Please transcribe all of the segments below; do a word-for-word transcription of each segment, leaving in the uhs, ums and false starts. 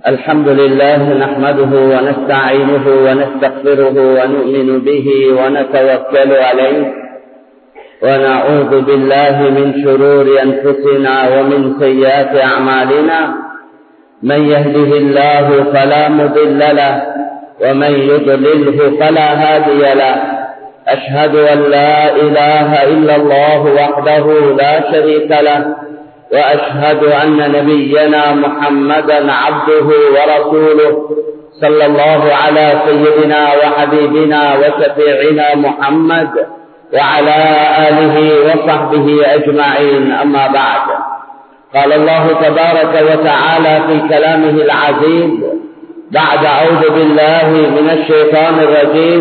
الحمد لله نحمده ونستعينه ونستغفره ونؤمن به ونتوكل عليه ونعوذ بالله من شرور أنفسنا ومن سيئات أعمالنا من يهده الله فلا مضل له ومن يضلله فلا هادي له أشهد أن لا إله إلا الله وحده لا شريك له وأشهد أن نبينا محمدا عبده ورسوله صلى الله على سيدنا وحبيبنا وشفيعنا محمد وعلى آله وصحبه أجمعين أما بعد. قال الله تبارك وتعالى في كلامه العزيز بعد أعوذ بالله من الشيطان الرجيم: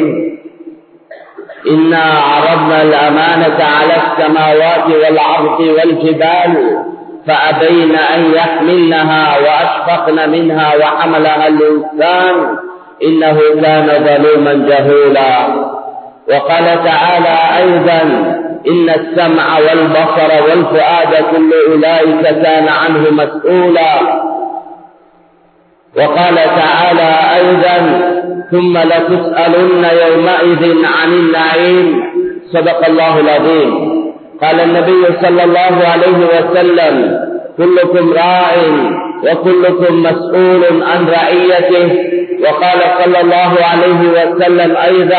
إنا عرضنا الأمانة على السماوات والأرض والجبال فأبين أن يحملنها وأشفقن منها وحملها الإنسان إنه كان ظلوما جهولا. وقال تعالى أيضا: إن السمع والبصر والفؤاد كل أولئك كان عنه مسؤولا. وقال تعالى أيضا: ثم لتسألن يومئذ عن النعيم. صدق الله العظيم. قال النبي صلى الله عليه وسلم: كلكم راع وكلكم مسؤول عن رعيته. وقال صلى الله عليه وسلم أيضا: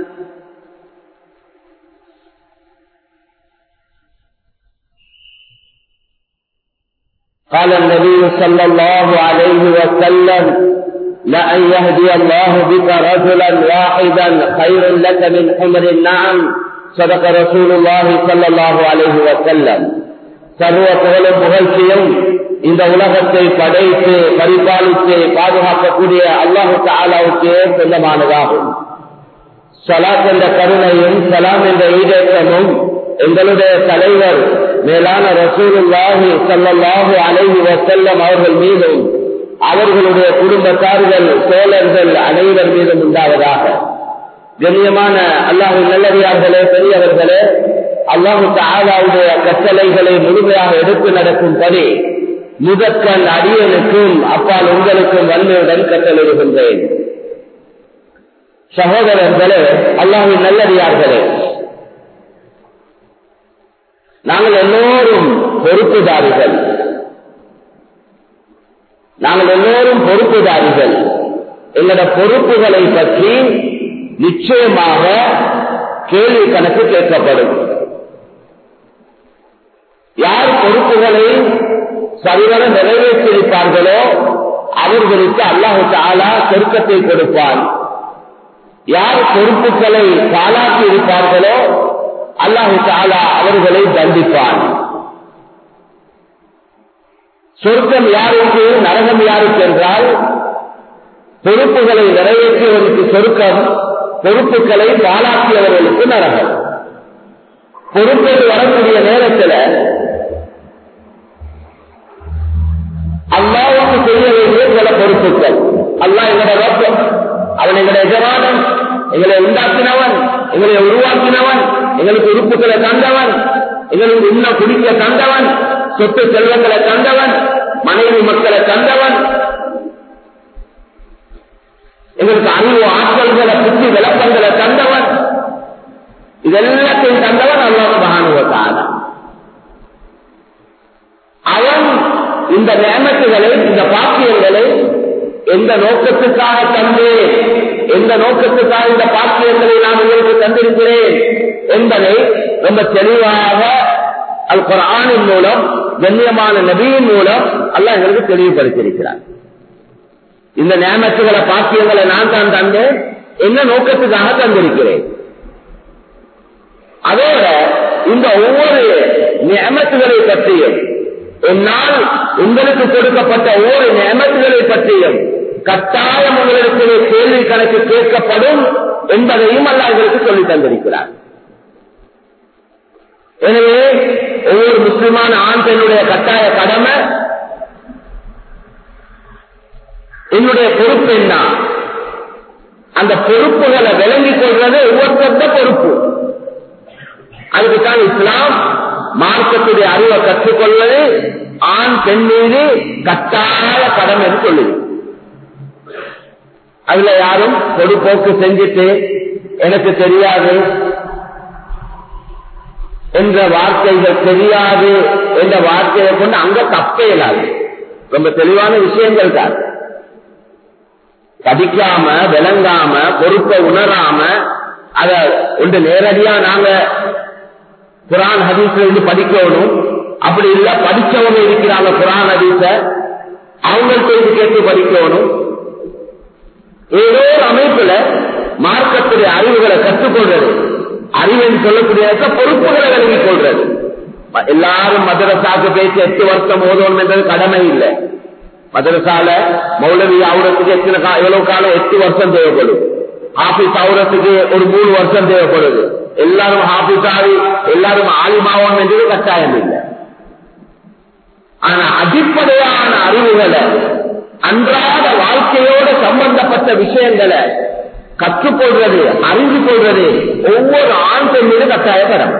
قال النبي صلى الله عليه وسلم: لأن يهدي الله بك رجلا واحدا خير لك من حمر النعم. صدق رسول الله صلى الله عليه وسلم. சர்வ புகழும் புகழ்ச்சியும் இந்த உலகத்தை படைத்து பரிபாலித்து பாதுகாக்கக்கூடிய அல்லாஹு தஆலாவுக்கே சொந்தமானதாகும். ஸலாத் என்ற கருணையும் சலாம் என்ற ஈடேற்றமும் எங்களுடைய தலைவர் மேலான ரசூலுல்லாஹி ஸல்லல்லாஹு அலைஹி வஸல்லம் அவர்கள் மீதும் அவர்களுடைய குடும்பத்தார்கள் தோழர்கள் அனைவர் மீதும் உண்டாவதாக. கண்ணியமான அல்லாஹ்வின் நல்லடியார்களே, பெரியவர்களே, அல்லாஹ் தஆலாவுடைய கட்டளைகளை முழுமையாக எடுத்து நடக்கும்படி முதற்கண் அடியனுக்கும் அப்பால் உங்களுக்கும் வன்மையுடன் கட்டளையிடுகின்றேன். சகோதரர்களே, அல்லாஹ்வின் நல்லடியார்களே, நாங்கள் எல்லோரும் பொறுப்புதாரிகள். நாங்கள் எல்லோரும் பொறுப்புதாரிகள். எங்களோட பொறுப்புகளை பற்றி நிச்சயமாக கேள்வி கணக்கு கேட்கப்படும். யார் பொறுப்புகளை சரிவர நிறைவேற்றியிருப்பார்களோ அவர்களுக்கு அல்லாஹு தஆலா சொர்க்கத்தை கொடுப்பான். யார் பொறுப்புகளை பாழாக்கி இருப்பார்களோ அல்லாஹு தஆலா அவர்களை தண்டிப்பான். சொர்க்கம் யாருக்கு, நரகம் யாருக்கு என்றால், பொறுப்புகளை நிறைவேற்றியவர்களுக்கு சொர்க்கம், பொறுப்புகளை பாழாக்கியவர்களுக்கு நரகம். பொறுப்புகள் வரக்கூடிய நேரத்தில் அல்லாஹ்வுக்கு செய்ய வேண்டிய சில பொறுப்புகள். அல்லாஹ் எங்களுடைய ரப்பம், அவன் எங்களுடைய எஜமானன், எங்களை உண்டாக்கினவன், எங்களை உருவாக்கினவன், எங்களுக்கு உறுப்புகளை தந்தவன், எங்களுக்கு உண்ண குடிக்க தந்தவன், சொத்து செல்வங்களை தந்தவன், மனைவி மக்களை தந்தவன், எங்களுக்கு அறிவு ஆற்றல்களை புத்தி விளக்கங்களை தந்தவன், இதெல்லாத்தையும் தந்தவன் அல்லாஹ் சுப்ஹானஹு வ தஆலா. அவன் இந்த நியமத்துகளை, இந்த பாக்கியங்களை எந்த நோக்கத்துக்காக தந்து, எந்த நோக்கத்துக்காக இந்த பாக்கியங்களை நான் உங்களுக்கு தந்திருக்கிறேன் என்பதை ரொம்ப தெளிவாக அல் குர்ஆனின் மூலம், கண்ணியமான நபியின் மூலம் அல்லாஹ் எங்களுக்கு தெளிவுபடுத்தியிருக்கிறார். இந்த நியமத்துகளை, பாக்கியங்களை நான் தான் தந்தேன், என்ன நோக்கத்துக்காக தந்திருக்கிறேன். அதோட இந்த ஒவ்வொரு நியமத்துகளை பற்றியும், என்னால் உங்களுக்கு கொடுக்கப்பட்ட ஒவ்வொரு நியமத்துகளை பற்றியும் கட்டாயம் உங்களுக்கு கேள்வி கணக்கு கேட்கப்படும் என்பதையும் அல்லாஹ் எங்களுக்கு சொல்லி தந்திருக்கிறார். எனவே ஒவ்வொரு முஸ்லிமான ஆண் பெண்ணுடைய கட்டாய கடமை, என்னுடைய பொறுப்பு என்ன, அந்த பொறுப்புகளை விளங்கிக் கொள்வது ஒவ்வொருத்த பொறுப்பு. அதுக்குத்தான் இஸ்லாம் மார்க்கத்துடைய அறிவை கற்றுக்கொள்வது ஆண் பெண் மீது கட்டாய கடமை என்று சொல்லுது. அதுல யாரும் பொதுப்போக்கு செஞ்சுட்டு எனக்கு தெரியாது என்ற வார்த்தைகள், தெரியாது என்ற வார்த்தையை கொண்டு அங்க தப்பே இல்லாது. ரொம்ப தெளிவான விஷயங்கள் தான். படிக்காம விளங்காம பொறுப்பை உணராம அத ஒன்று நேரடியா நாங்க குரான் ஹதீஸ்ல இருந்து படிக்கணும். அப்படி இல்ல, படிச்சவங்க இருக்கிறாங்க குரான் ஹதீஸ, அவங்கள்ட்ட இது கேட்டு படிக்கணும். ஏதோ ஒரு அமைப்புல மார்க்கத்துடைய அறிவுகளை கற்றுக்கொள்றது, அறிவுன்னு சொல்லக்கூடிய பொறுப்புகளை விளங்கிக் கொள்றது. எல்லாரும் மதரசாக்கு பேசி எட்டு வருஷம் ஓதணும் என்றது கடமை இல்லை. மதரசால மௌலவி ஆவுறதுக்கு எத்தனை எவ்வளவு காலம்? எட்டு வருஷம் தேவைப்படும். ஹாபிஸ் ஆவுறதுக்கு ஒரு மூணு வருஷம் தேவைப்படுது. எல்லாரும் ஹாபிஸ் ஆகி எல்லாரும் ஆலிமாவோம் என்றது கட்டாயம் இல்லை. ஆனா அடிப்படையான அறிவுகளை, அன்றாட வாழ்க்கையோட சம்பந்தப்பட்ட விஷயங்களை கற்றுக்கொள்றது, அறிந்து கொள்றது ஒவ்வொரு ஆண் பெண்மீது கட்டாய கடமை.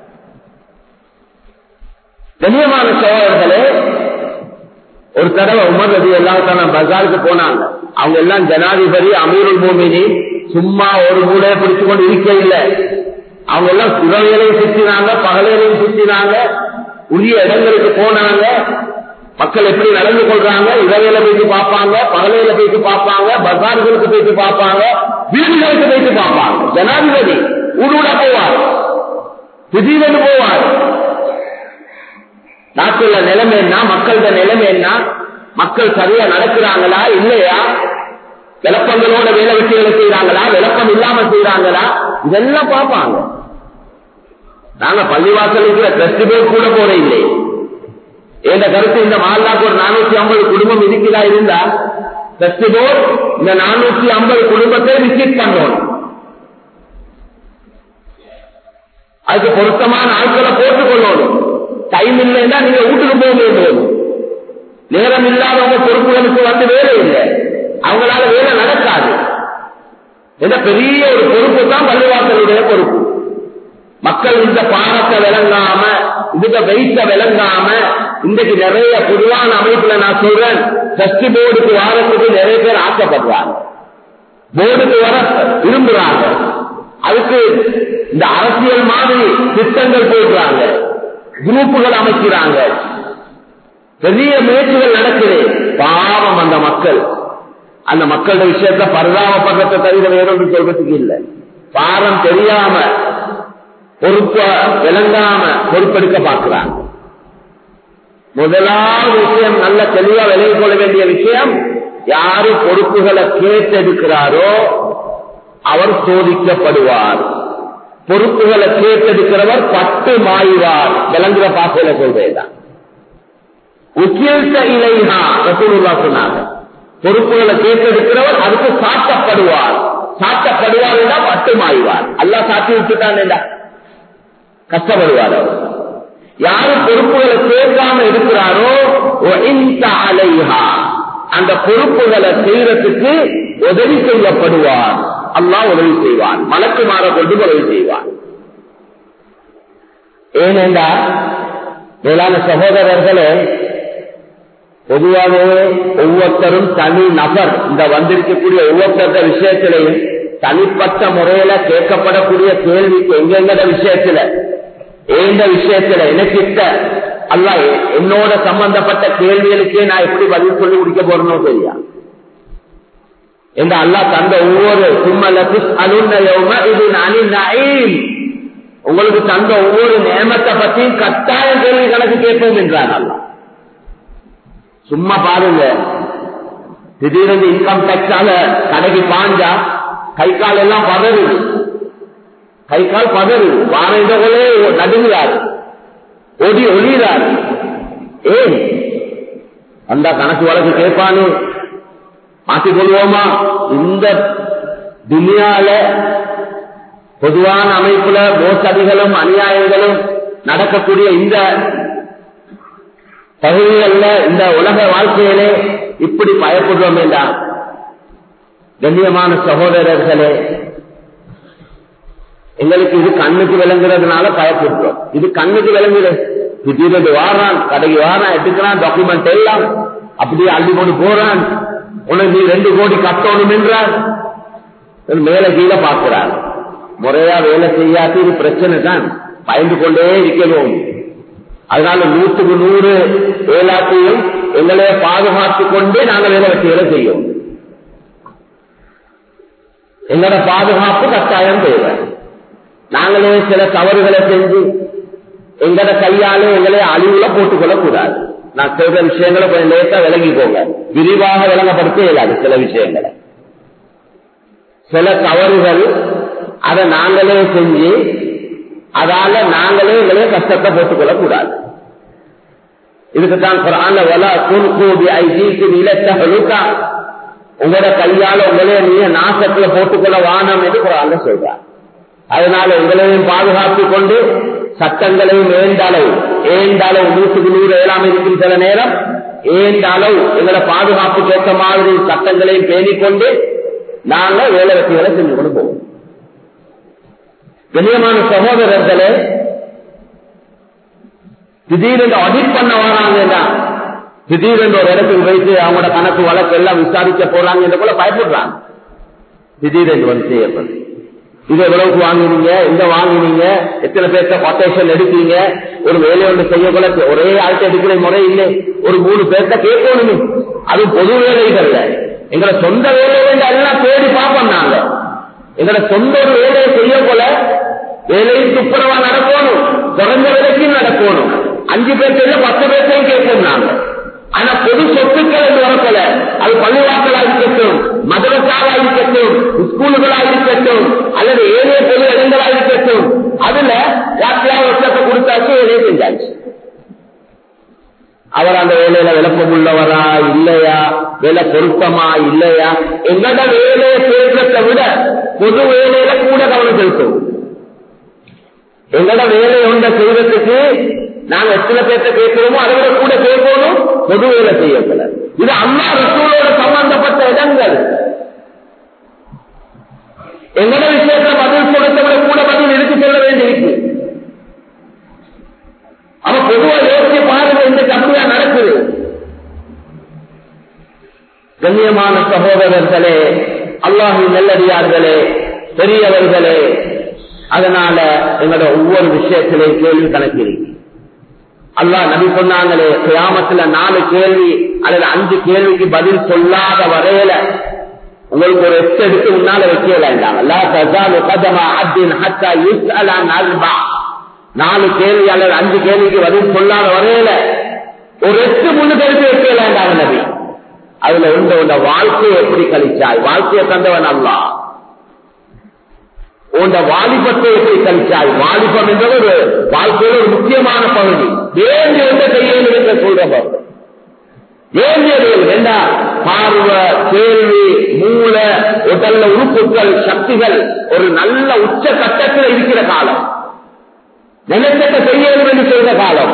கண்ணியமான சகோதரர்களே, ஒரு தடவை உமர் ரதி எல்லாம் பஜாருக்கு போனாங்க. அவங்க எல்லாம் ஜனாதிபதி அமீருல் மோமினீன், சும்மா ஒரு கூட பிடிச்சு கொண்டு இருக்க இல்லை. அவங்க எல்லாம் இரவையிலையும் சுற்றினாங்க, பகலையிலையும் சுற்றினாங்க, உரிய இடங்களுக்கு போனாங்க. மக்கள் எப்படி நடந்து கொள்றாங்க, இரவையில போயிட்டு பார்ப்பாங்க, பகலையில போயிட்டு பார்ப்பாங்க, பஜார்களுக்கு போயிட்டு பார்ப்பாங்க, வீடுகளுக்கு போயிட்டு பார்ப்பாங்க. ஜனாதிபதி ஊடுட போவார், திடீரென்று போவார். நாட்டுல நிலைமை என்ன, மக்களோட நிலைமை என்ன, மக்கள் சரியா நடக்கிறாங்களா இல்லையா, விளப்பங்களோட வேலை வெற்றிகளை செய்யறாங்களா, விளப்பம் இல்லாம செய்யறாங்களா, இதெல்லாம் பார்ப்பாங்க. நாங்க பள்ளிவாசலுக்கு ஃபெஸ்டிவல் கூட போற இல்லை. என்ற கருத்து, இந்த மாலாக்கு ஒரு நானூத்தி ஐம்பது குடும்பம் இருக்கிறதா இருந்தா ஃபெஸ்டிவல் இந்த நானூத்தி ஐம்பது குடும்பத்தை விசிட் பண்றோம். அதுக்கு பொருத்தமான ஆட்களை போட்டுக் கொள்ளணும். டைம் இல்லைன்னா நீங்க வீட்டுக்கு போக வேண்டும். நேரம் இல்லாதவங்க பொறுப்புகளுக்கு வந்து வேலை இல்லை, அவங்களால வேலை நடக்காது. என்ற பெரிய ஒரு பொறுப்பு தான் பள்ளிவாசலுடைய பொறுப்பு. மக்கள் இந்த பாடத்தை விளங்காம, இந்த வெயிட்ட விளங்காம, இன்றைக்கு நிறைய பொதுவான அமைப்புல நான் சொல்றேன், டெஸ்ட் போர்டுக்கு வாரத்துக்கு நிறைய பேர் ஆசைப்படுறாங்க, போர்டுக்கு வர விரும்புறாங்க. அதுக்கு இந்த அரசியல் மாதிரி திட்டங்கள் போடுறாங்க, குரூப்புகள் அமைக்கிறாங்க, பெரிய முயற்சிகள் நடக்குது. பாவம் அந்த மக்கள், அந்த மக்களோட விஷயத்த பரிதாபப்படுறதை தவிர வேறொன்று சொல்றதுக்கு இல்லை. பாரம் தெரியாம, பொறுப்ப விளங்காம பொறுப்பெடுக்க பார்க்கிறாங்க. முதலாவது விஷயம், நல்ல தெளிவா விலகிக் கொள்ள வேண்டிய விஷயம், யாரு பொறுப்புகளை கேட்டெடுக்கிறாரோ அவர் சோதிக்கப்படுவார். பொறுப்புகளை கேட்டெடுக்கிறவர் பட்டு மாய்வார். விளங்குற பாசையில சொல்றேதான். உக்கிழ்த்த இலைஹா ரசூலுல்லாஹ் சொன்னாங்க, பொறுப்புகளை கேட்டெடுக்கிறவர் அதுக்கு சாட்டப்படுவார். சாட்டப்படுவார் என்றால் பட்டு மாய்வார். அல்லாஹ் சாட்டி விட்டுட்டான், கஷ்டப்படுவார் அவர். யாரு பொறுப்புகளை கேட்காம இருக்கிறாரோ அந்த பொறுப்புகளை செய்யறதுக்கு உதவி செய்யப்படுவார். அல்லாஹ் உதவி செய்வான், மலக்குமார கொண்டு உதவி செய்வான். ஏனென்றா மேலான சகோதரர்களே, பொதுவாகவே ஒவ்வொருத்தரும் தனி நபர், இந்த வந்திருக்கக்கூடிய ஒவ்வொருத்தர விஷயத்திலையும் தனிப்பட்ட முறையில கேட்கப்படக்கூடிய கேள்விக்கு எங்கெங்கட விஷயத்துல, எந்த விஷயத்துல எனக்கிட்ட அல்லாஹ் என்னோட சம்பந்தப்பட்ட கேள்விகளுக்கே நான் எப்படி பதில் சொல்லி முடிக்க போறேனோ தெரியா. இந்த அல்லாஹ் தந்த ஒவ்வொரு உங்களுக்கு தந்த ஒவ்வொரு நியமத்தை பற்றியும் கட்டாயம் கேள்வி கணக்கு கேட்போம் என்றான் அல்லாஹ். சும்மா பாருங்க, திடீரென்று இன்கம் டாக்ஸால கடைக்கு பாஞ்சா கை கால் எல்லாம் பதறுது, கை கால் பதறுது, வாரங்களே நடுங்கிறார், ஓடி ஒளிகிறார். ஏன் அந்த கணக்கு வழக்கு கேட்பானு மாற்றிக்கொள்வோமா? இந்த துனியால பொதுவான அமைப்புல மோசடிகளும் அநியாயங்களும் நடக்கக்கூடிய இந்த பகுதிகளில், இந்த உலக வாழ்க்கையிலே இப்படி பயப்படுறோம் என்றால், கண்ணியமான சகோதரர்களே, எங்களுக்கு இது கண்ணுக்கு விளங்குறதுனால பயப்படுறோம். இது கண்ணுக்கு விளங்குது, திடீரென்று வாரான், கடைக்கு வாரான், எடுக்கிறான், டாக்குமெண்ட் எல்லாம் அப்படியே அள்ளி கொண்டு போறான், உனக்கு நீ ரெண்டு கோடி கட்டணும் என்றார். மேல கீழே பார்க்கிறார். முறையா வேலை செய்யாத இது பிரச்சனை தான், பயந்து கொண்டே இருக்கணும். அதனால நூற்றுக்கு நூறு வேளாட்டையும் எங்களை பாதுகாத்துக் கொண்டே நாங்கள் வேலை வெற்றிகளை செய்யும். எங்களோட பாதுகாப்பு கட்டாயம் தேவை. நாங்களே சில தவறுகளை செஞ்சு எங்களோட கையாலே எங்களை அழிவுல போட்டுக் கொள்ளக்கூடாது. நான் சொல்ற விஷயங்களை கொஞ்சம் லேசா விளங்கிக்கோங்க, விரிவாக விளங்கப்படுத்த இயலாது. சில விஷயங்களை, சில தவறுகள் அதை நாங்களே செஞ்சு அதால நாங்களே எங்களே கஷ்டத்தை போட்டுக் கொள்ளக்கூடாது. இதுக்குத்தான் குர்ஆன்ல வலா துல்கு பிஐதீக்கும் இலா தஹலுகா, உங்களோட கையால உங்களே நீங்க நாசத்துல போட்டுக்கொள்ள வானம் என்று குர்ஆன்ல சொல்றார். அதனால உங்களையும் பாதுகாத்துக் கொண்டு சட்டங்களையும் ஏந்த அளவு ஏந்த அளவு நூற்றுக்கு நூறு ஏழாம் இருக்கும் சில நேரம் ஏந்த அளவு எங்களை பாதுகாப்புக்கு ஏற்ற மாதிரி சட்டங்களையும் பேணிக்கொண்டு நாங்க வேலை வெற்றிகளை செஞ்சு கொண்டு போவோம். கண்ணியமான சகோதரர்களே, திடீரென்று ஆடிட் பண்ண வராங்கன்னா, திடீரென்று ஒரு இடத்துக்கு வைத்து அவங்களோட கணக்கு வழக்கு எல்லாம் விசாரிக்க போறாங்க என்ற போல பயப்படுறாங்க. திடீரென்று வந்து செய்யப்படும், இது எவ்வளவுக்கு வாங்கினீங்க, இந்த வாங்கினீங்க, எத்தனை பேர்த்த கொட்டேஷன் எடுத்தீங்க, ஒரு வேலை ஒன்று செய்ய போல ஒரே ஆள்கிட்ட எடுக்கிற முறை இல்லை, ஒரு மூணு பேர்த்த கேட்கணுமே. அது பொது வேலைகள்ல எங்களை சொந்த வேலைகள் எல்லாம் தேடி பார்ப்போம். நாங்க எங்களோட சொந்த ஒரு வேலையை செய்ய போல வேலையும் துப்புரவா நடக்கணும், குறைஞ்ச விலைக்கும் நடக்கணும். அஞ்சு பேர்த்தையில பத்து பேர்த்தையும் கேட்போம் நாங்க. ஆனா பொது சொத்துக்கள் என்று வரப்போல அது பள்ளிவாசலா இருக்கட்டும், மதரசாவா இருக்கட்டும், ஸ்கூலுகளா இருக்கட்டும், அல்லது ஏழை பொது இடங்களா இருக்கட்டும், அதுல யாத்திராவை வருஷத்தை கொடுத்தாச்சு, வேலையை செஞ்சாச்சு. அவர் அந்த வேலையில விளப்பம் உள்ளவரா இல்லையா, வேலை பொருத்தமா இல்லையா, எங்கட வேலையை பேசுறதை விட பொது வேலையில கூட கவனம் செலுத்தும். எங்கட வேலை ஒன்றை செய்வதற்கு நாங்க எத்தனை பேர்த்த கேட்கிறோமோ அதை விட கூட கேட்கணும், பொது வேலை செய்யப்பட. இது அல்லாஹ் ரசூலோட சம்பந்தப்பட்ட இடங்கள். எங்கட விஷயத்துல பதில் கொடுத்த விட கூட பதில் எடுத்து செல்ல வேண்டியிருக்கு. அவ பொதுவா யோசிச்சு பாருங்க, இந்த அப்படியா நடக்குது. கண்ணியமான சகோதரர்களே, அல்லாஹ்வின் நல்லடியார்களே, பெரியவர்களே, அதனால எங்களோட ஒவ்வொரு விஷயத்திலையும் கேள்வி கணக்கிறீங்க. அல்லாஹ் நபி சொன்னாங்களே, கியாமத்துல நாலு கேள்வி அல்லது அஞ்சு கேள்விக்கு பதில் சொல்லாத வரையில உங்களுக்கு ஒரு எட்டு எடுத்து முன்னால வைக்கலாண்டாங்க. நாலு கேள்வி அல்லது அஞ்சு கேள்விக்கு பதில் சொல்லாத வரையில ஒரு எட்டு முன்னுக்கு எடுத்து வைக்கலாண்டாங்க நபி. அதுல உண்ட உண்ட வாழ்க்கையை எப்படி கழிச்சாய், வாழ்க்கையை தந்தவன் அல்லாஹ். உண்ட வாலிபத்தை எப்படி கழிச்சாய், வாலிபம் என்பது ஒரு வாழ்க்கையில ஒரு முக்கியமான பகுதி. வேண்டிய ஒன்றை செய்யணும் என்று சொல்றவர் வேண்டியது என்ன? பார்வை, கேள்வி, மூளை, உடல்ல உறுப்புகள், சக்திகள் ஒரு நல்ல உச்ச கட்டத்தில் இருக்கிற காலம், நினைச்சத்தை செய்யணும் என்று சொல்ற காலம்.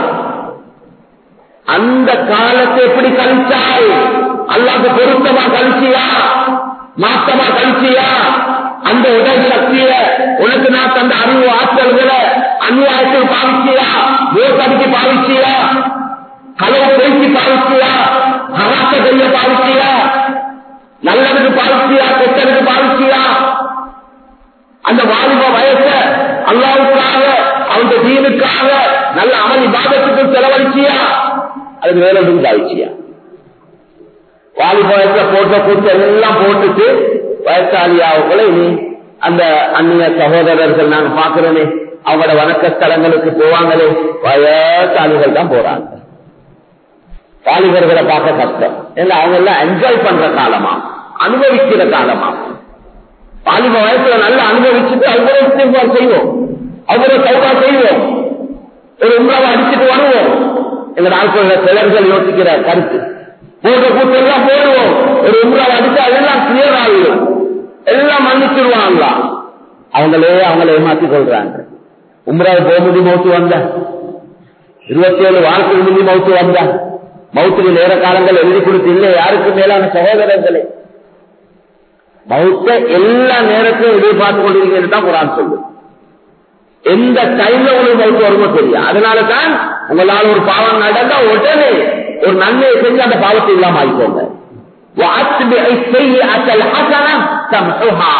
அந்த காலத்தை எப்படி கழிச்சாய்? அல்லாஹ்வுக்கு பொருத்தமா கழிச்சியா, மாற்றமா கழிச்சியா? அந்த உடல் சக்திய உனக்கு நான் தந்த அறிவு ஆற்றல்களை அநியாயத்தில் பாவிச்சியா, மோசடிக்கு பாவிச்சியா, களவு பேசி பாவிச்சியா, ஹராத்த செய்ய பாவிச்சியா, நல்லதுக்கு பாவிச்சியா, கெட்டதுக்கு பாவிச்சியா? அந்த வாலிப வயச அல்லாஹ்வுக்காக, அவனுடைய தீனுக்காக, நல்ல அமல் இபாதத்துக்கு செலவழிச்சியா, அதுக்கு வேலை எதுவும் பாவிச்சியா? வாலிப வயசுல போட்ட கூட்டு எல்லாம் போட்டுட்டு வயசாலியாவுக்குள்ள இனி அந்த அந்நிய சகோதரர்கள் நாங்க பாக்குறோமே, அவங்களோட வணக்க ஸ்தலங்களுக்கு போவாங்களே, வயசாலிகள் தான் போறாங்க. வாலிபர்களை பார்க்க கஷ்டம். ஏன்னா அவங்க எல்லாம் என்ஜாய் பண்ற காலமா, அனுபவிக்கிற காலமா. வாலிப வயசுல நல்லா அனுபவிச்சுட்டு அவ்வளவு செய்வோம், அவ்வளவு சௌகா செய்வோம், ஒரு உங்களாவை அடிச்சுட்டு வருவோம். எங்க நாட்கள் சிலர்கள் யோசிக்கிற கருத்து, போன்ற கூட்டு எல்லாம் போடுவோம், ஒரு உங்களாவை அடிச்சா அதெல்லாம் கிளியர் ஆகிடும், எல்லாம் மன்னிச்சிருவாங்களா? அவங்களே அவங்களை ஏமாத்தி கொள்றாங்க. உம்ராவை போகுதி மௌத்து வந்த இருபத்தி ஏழு வாழ்க்கை முந்தி மௌத்து வந்த மௌத்துக்கு நேர காலங்கள் எழுதி கொடுத்து இல்லை. யாருக்கு மேலான சகோதரர்களே, மௌத்த எல்லா நேரத்தையும் எதிர்பார்த்து கொண்டிருக்கிறது தான் குர்ஆன் சொல்லு. எந்த டைம்ல உங்களுக்கு மௌத்து வருமோ தெரியும். அதனாலதான் உங்களால் ஒரு பாவம் நடந்தா உடனே ஒரு நன்மையை செஞ்சு அந்த பாவத்தை இல்லாம ஆகிக்கோங்க. وَأَتْبِعِ السَّيِّئَةَ الْحَسَنَةَ تَمْحُهَا.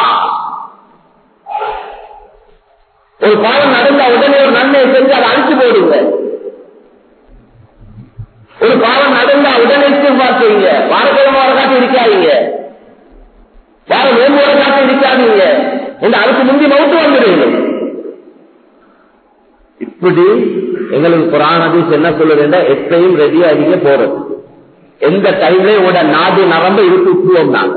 ஒரு பாவம் நடந்தா உடனே ஒரு நன்மையை செஞ்சு அதை அழிச்சு போடுங்க. ஒரு பாவம் நடந்தா உடனே இஸ்திக்பார் செய்யுங்க. வாரக்கிழமை வர காட்டி இருக்காதீங்க, வார மூணு வர காட்டி இருக்காதீங்க. இந்த அதுக்கு முந்தி மௌத்து வந்துடுங்க. இப்படி எங்களுக்கு குர்ஆன் ஹதீஸ் என்ன சொல்லுதுன்னா, எப்பயும் ரெடியா நீங்க போறது. எந்த டைம்ல உங்களோட நாடு நரம்பு இருக்கு விட்டுவோம் நாங்க.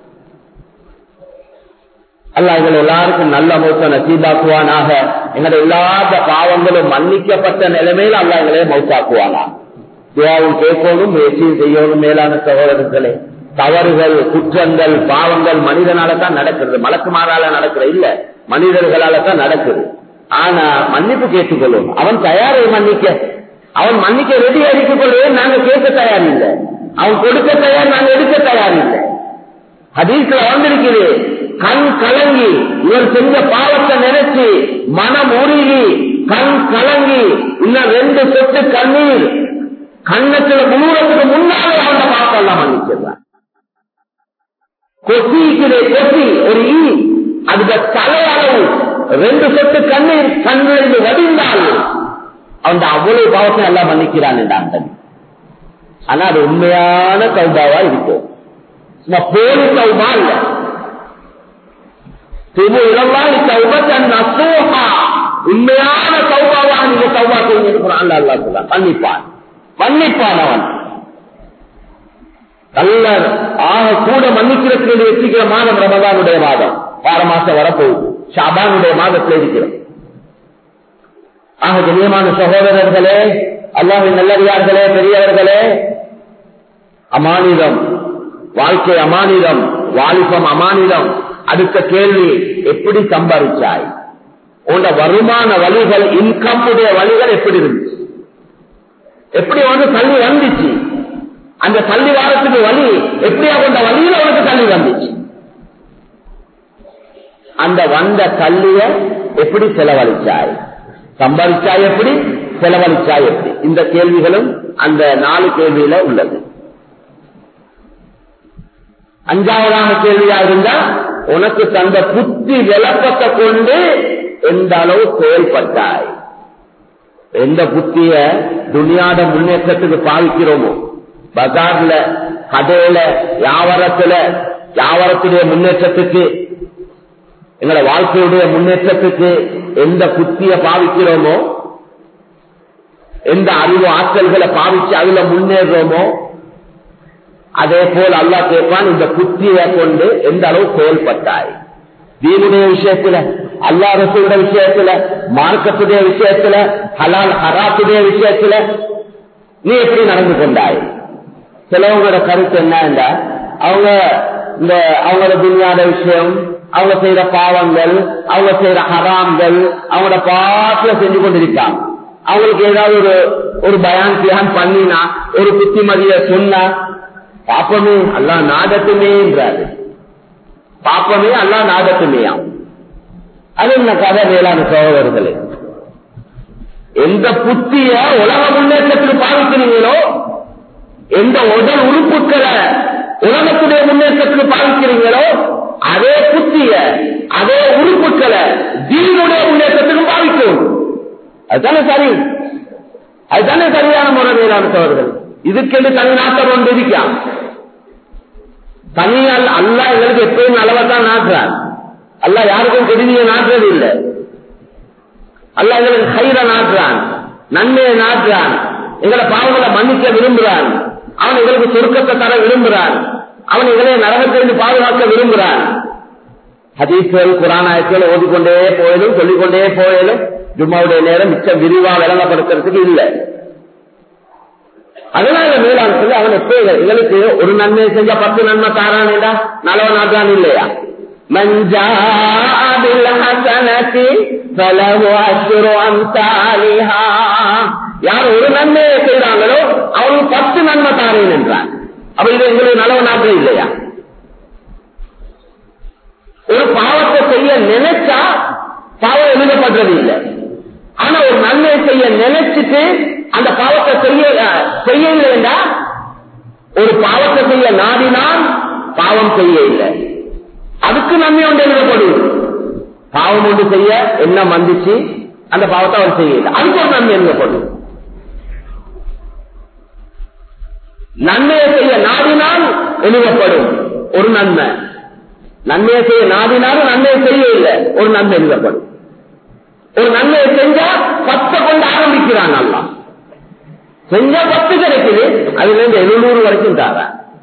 அல்லாஹ் எங்களை எல்லாருக்கும் நல்ல மௌத்த நசீபாக்குவானாக. எங்களுடைய எல்லா பாவங்களும் மன்னிக்கப்பட்ட நிலைமையில அல்லாஹ் எங்களே மௌத்தாக்குவானா. துஆவும் கேட்கணும், முயற்சியும் செய்யணும். மேலான சகோதரர்களே, தவறுகள், குற்றங்கள், பாவங்கள் மனிதனால தான் நடக்கிறது, மலக்குமாரால நடக்கிறது இல்ல, மனிதர்களால தான் நடக்குது. ஆனா மன்னிப்பு கேட்டுக்கொள்ளும். அவன் தயாரை மன்னிக்க, அவன் மன்னிக்க ரெடி அடித்துக் கொள்வேன், நாங்க கேட்க தயார் இல்லை. அவன் கொடுக்க தயார், நாங்க எடுக்க தயார் இல்லை. ஹதீஸ்ல வந்திருக்குது, கண் கலங்கி இவர் செஞ்ச பாவத்தை நினைச்சு மனம் உருகி கண் கலங்கி இன்னும் ரெண்டு சொட்டு கண்ணீர் கண்ணத்துல முழுவதுக்கு முன்னாலே அவன் பாவத்தை எல்லாம் மன்னிச்சிருந்தான். கொசிக்குதே கொசி, ஒரு ஈ, அதுக்கு தலையளவு ரெண்டு சொட்டு கண்ணீர் கண்ணிலிருந்து வடிந்தால் அவன் அவ்வளவு பாவத்தை எல்லாம் மன்னிக்கிறான் என்றான். ஆனா அது உண்மையான தௌபாவா இருக்கும், போலி தௌபா இல்ல. உண்மையான தௌபாவா நீங்க தௌபா செய்யணும். அல்லாஹ் சொல்றான், மன்னிப்பான் மன்னிப்பான் அவன். நல்ல ஆக கூட மன்னிக்கிறதுக்கு வச்சுக்கிற மாதம் ரமதானுடைய மாதம், வார மாசம் வரப்போகுது, ஷாபானுடைய மாதத்தில் இருக்கிறோம். ஆக கண்ணியமான சகோதரர்களே, அல்லாஹ்வின் நல்லடியார்களே, பெரியவர்களே, அமானிதம், வாழ்க்கை அமானிதம், வாலிபம் அமானிதம். அடுத்த கேள்வி, எப்படி சம்பாதிச்சாய்? உன்ன வருமான வழிகள், இன்கம் உடைய வழிகள் எப்படி இருந்துச்சு? எப்படி வந்து தள்ளி வந்துச்சு? அந்த தள்ளி வாரத்துக்கு வழி எப்படியா கொண்ட வழியில உனக்கு தள்ளி வந்துச்சு? அந்த வந்த தள்ளிய எப்படி செலவழிச்சாய்? சம்பாதிச்சாய் எப்படி? செலவழிச்சாய் எப்படி? இந்த கேள்விகளும் அந்த நாலு கேள்வியில உள்ளது. அஞ்சாவதான கேள்வியா இருந்தா, உனக்கு தந்த புத்தி விளப்பத்தை கொண்டு எந்த அளவு செயல்பட்டாய்? எந்த புத்திய துனியாட முன்னேற்றத்துக்கு பாவிக்கிறோமோ, பஜார்ல, கடையில, வியாபாரத்துல, வியாபாரத்துடைய முன்னேற்றத்துக்கு, எங்களோட வாழ்க்கையுடைய முன்னேற்றத்துக்கு எந்த புத்திய பாவிக்கிறோமோ, எந்த அறிவு ஆற்றல்களை பாவிச்சு அதுல முன்னேறோமோ, அதே போல் அல்லாஹ் கேட்பான், இந்த புத்தியை கொண்டு எந்த அளவு செயல்பட்டாய்? தீனுடைய விஷயத்துல, அல்லாஹ் ரசூலுடைய விஷயத்துல, மார்க்கத்துடைய விஷயத்துல, ஹலால் ஹராத்துடைய விஷயத்துல நீ எப்படி நடந்து கொண்டாய்? சிலவங்களோட கருத்து என்ன, அவங்க இந்த அவங்களோட துன்யாட விஷயம், அவங்க செய்யற பாவங்கள், அவங்க செய்யற ஹராம்கள், அவங்களோட பாட்டுல செஞ்சு கொண்டிருக்காங்க. அவங்களுக்கு ஏதாவது ஒரு ஒரு பயான் தியான் பண்ணினா, ஒரு புத்திமதிய சொன்னா, பாப்பமே அல்லாஹ் நாடத்துமே என்றாரு. பாப்பமே அல்லாஹ் நாடத்துமையா? அது என்ன கதை? மேலான சகோதரர்களே, எந்த புத்திய உலக முன்னேற்றத்துக்கு பாவிக்கிறீங்களோ, எந்த உடல் உறுப்புக்களை உலகத்துடைய முன்னேற்றத்துக்கு பாவிக்கிறீங்களோ, அதே புத்திய அதே உறுப்புக்களை தீனுடைய முன்னேற்றத்துக்கு பாவிக்கும். அதுதானே சரி, அதுதானே சரியான முறை. மேலான சகோதரர்கள், இதுக்கென்று தனி நாட்டம் ஒன்று இருக்கான். தனியால் அல்லாஹ் எங்களுக்கு எப்பயும் அளவத்தான் நாட்டுறான். அல்லாஹ் யாருக்கும் கெடுதியை நாட்டுறது இல்லை. அல்லாஹ் எங்களுக்கு கயிற நாட்டுறான், நன்மையை நாட்டுறான், எங்களை பாவங்களை மன்னிக்க விரும்புகிறான், அவன் எங்களுக்கு சொர்க்கத்தை தர விரும்புகிறான், அவன் எங்களை நரகத்திலிருந்து பாதுகாக்க விரும்புகிறான். ஹதீஸ்கள் குர்ஆன் ஆயத்துகள் ஓதிக்கொண்டே போயிடும், சொல்லிக்கொண்டே போயிடும். ஜும்மாவுடைய நேரம் மிச்ச விரிவா விளங்கப்படுத்துறதுக்கு இல்லை. அதனால மேலான சொல்லி அவன் எப்ப எங்களுக்கு ஒரு நன்மையை செஞ்சா பத்து நன்மை தாரானேடா, நல்லவ நாட்டான் இல்லையா? யார் ஒரு நன்மையை செய்யறாங்களோ அவனுக்கு பத்து நன்மை தாரேன் என்றான். அப்ப இது எங்களுக்கு நல்லவ நாட்கள் இல்லையா? ஒரு பாவத்தை செய்ய நினைச்சா பாவம் எழுதப்படுறது இல்லை. ஆனா ஒரு நன்மையை செய்ய நினைச்சிட்டு அந்த பாவத்தை செய்ய செய்யலைண்டா ஒரு பாவத்தை செய்ய நாடினால் பாவம் செய்ய இல்லை, அதுக்கு நன்மை ஒன்று எழுதப்படுவது. பாவம் ஒன்று செய்ய என்ன வந்துச்சு, அந்த பாவத்தை அவர் செய்ய இல்லை, அதுக்கு ஒரு நன்மை எழுதப்படுவது. நன்மையை செய்ய நாடினால் எழுதப்படும் ஒரு நன்மை, நன்மையை செய்ய நாடினாலும் நன்மையை செய்ய இல்லை, ஒரு நன்மை எழுதப்படும். ஒரு நன்மையை செஞ்சா பத்தை கொண்டு ஆரம்பிக்கிறான், நல்லா செஞ்சா பத்து கிடைக்குது, அதுல இருந்து எழுநூறு வரைக்கும் தார.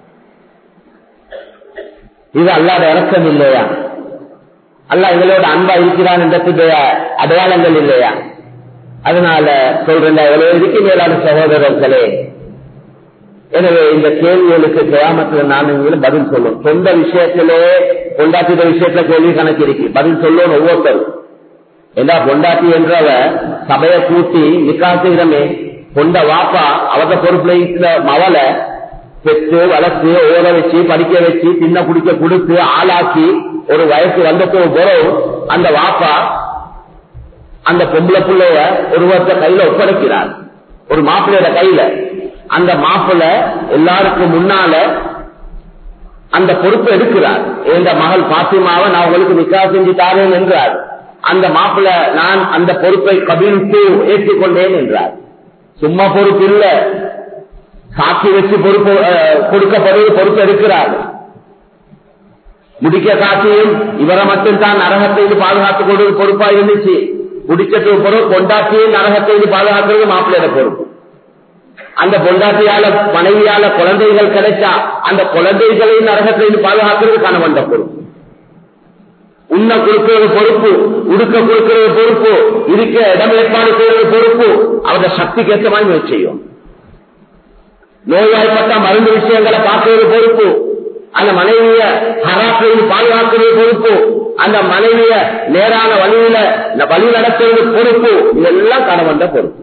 இது அல்லாத இறக்கம் இல்லையா? அல்லா எங்களோட அன்பா இருக்கிறான் என்றதுடைய அடையாளங்கள் இல்லையா? அதனால சொல்றேன், எவ்வளவு இருக்கு மேலான சகோதரர்களே. எனவே இந்த கேள்விகளுக்கு கிராமத்துல நான் பதில் சொல்லும். சொந்த விஷயத்திலே பொண்டாட்டிய விஷயத்துல கேள்வி கணக்கு இருக்கு, பதில் சொல்லணும் ஒவ்வொருத்தரும். ஏண்டா பொண்டாட்டி என்றவ சபையை கூட்டி நிக்காசுகிறமே, கொண்ட வாப்பா அவத பொறுப்புல மவளை பெற்று வளர்த்து ஓட வச்சு படிக்க வச்சு தின்ன குடிக்க கொடுத்து ஆளாக்கி ஒரு வயசு வந்தப்போ போறோம், அந்த வாப்பா அந்த பொம்பளை பிள்ளைய ஒருவர்த்த கையில ஒப்படைக்கிறார், ஒரு மாப்பிள்ளையோட கையில. அந்த மாப்பிள்ளை எல்லாருக்கும் முன்னால அந்த பொறுப்பை எடுக்கிறார். எந்த மகள் பாத்திமாவை நான் உங்களுக்கு நிக்கா செஞ்சு தாரேன் என்றார். அந்த மாப்பிள்ளை நான் அந்த பொறுப்பை கபில்த்து ஏற்றுக்கொண்டேன் என்றார். சும்மா பொறுப்பு இல்ல, சாட்சி வச்சு பொறுப்பு கொடுக்கப்படுவது பொறுப்பு எடுக்கிறார். முடிக்க காட்சியும் இவரை மட்டும் தான் நரகத்தை பாதுகாத்துக் கொள்வது பொறுப்பா இருந்துச்சு. முடிச்சதுக்கு பொறுப்பு கொண்டாட்டியும் நரகத்தை பாதுகாக்கிறது மாப்பிள்ளையோட பொறுப்பு. அந்த பொண்டாட்டியால மனைவியால குழந்தைகள் கிடைச்சா அந்த குழந்தைகளையும் நரகத்தை பாதுகாக்கிறது கணவன் பொறுப்பு. உண்ண கொடுக்கிறது பொறுப்பு, உடுக்க கொடுக்கிறது பொறுப்பு, இருக்க இடம் ஏற்பாடு செய்வது பொறுப்பு. அவருடைய சக்திக்கு ஏற்ற மாதிரி முயற்சி செய்யும். நோய்வாய்ப்பட்ட மருந்து விஷயங்களை பார்க்கிறது பொறுப்பு. அந்த மனைவிய ஹராத்தையில் பாதுகாக்கிறது பொறுப்பு. அந்த மனைவிய நேரான வழியில வழி நடத்துவது பொறுப்பு. இதெல்லாம் கணவன் பொறுப்பு.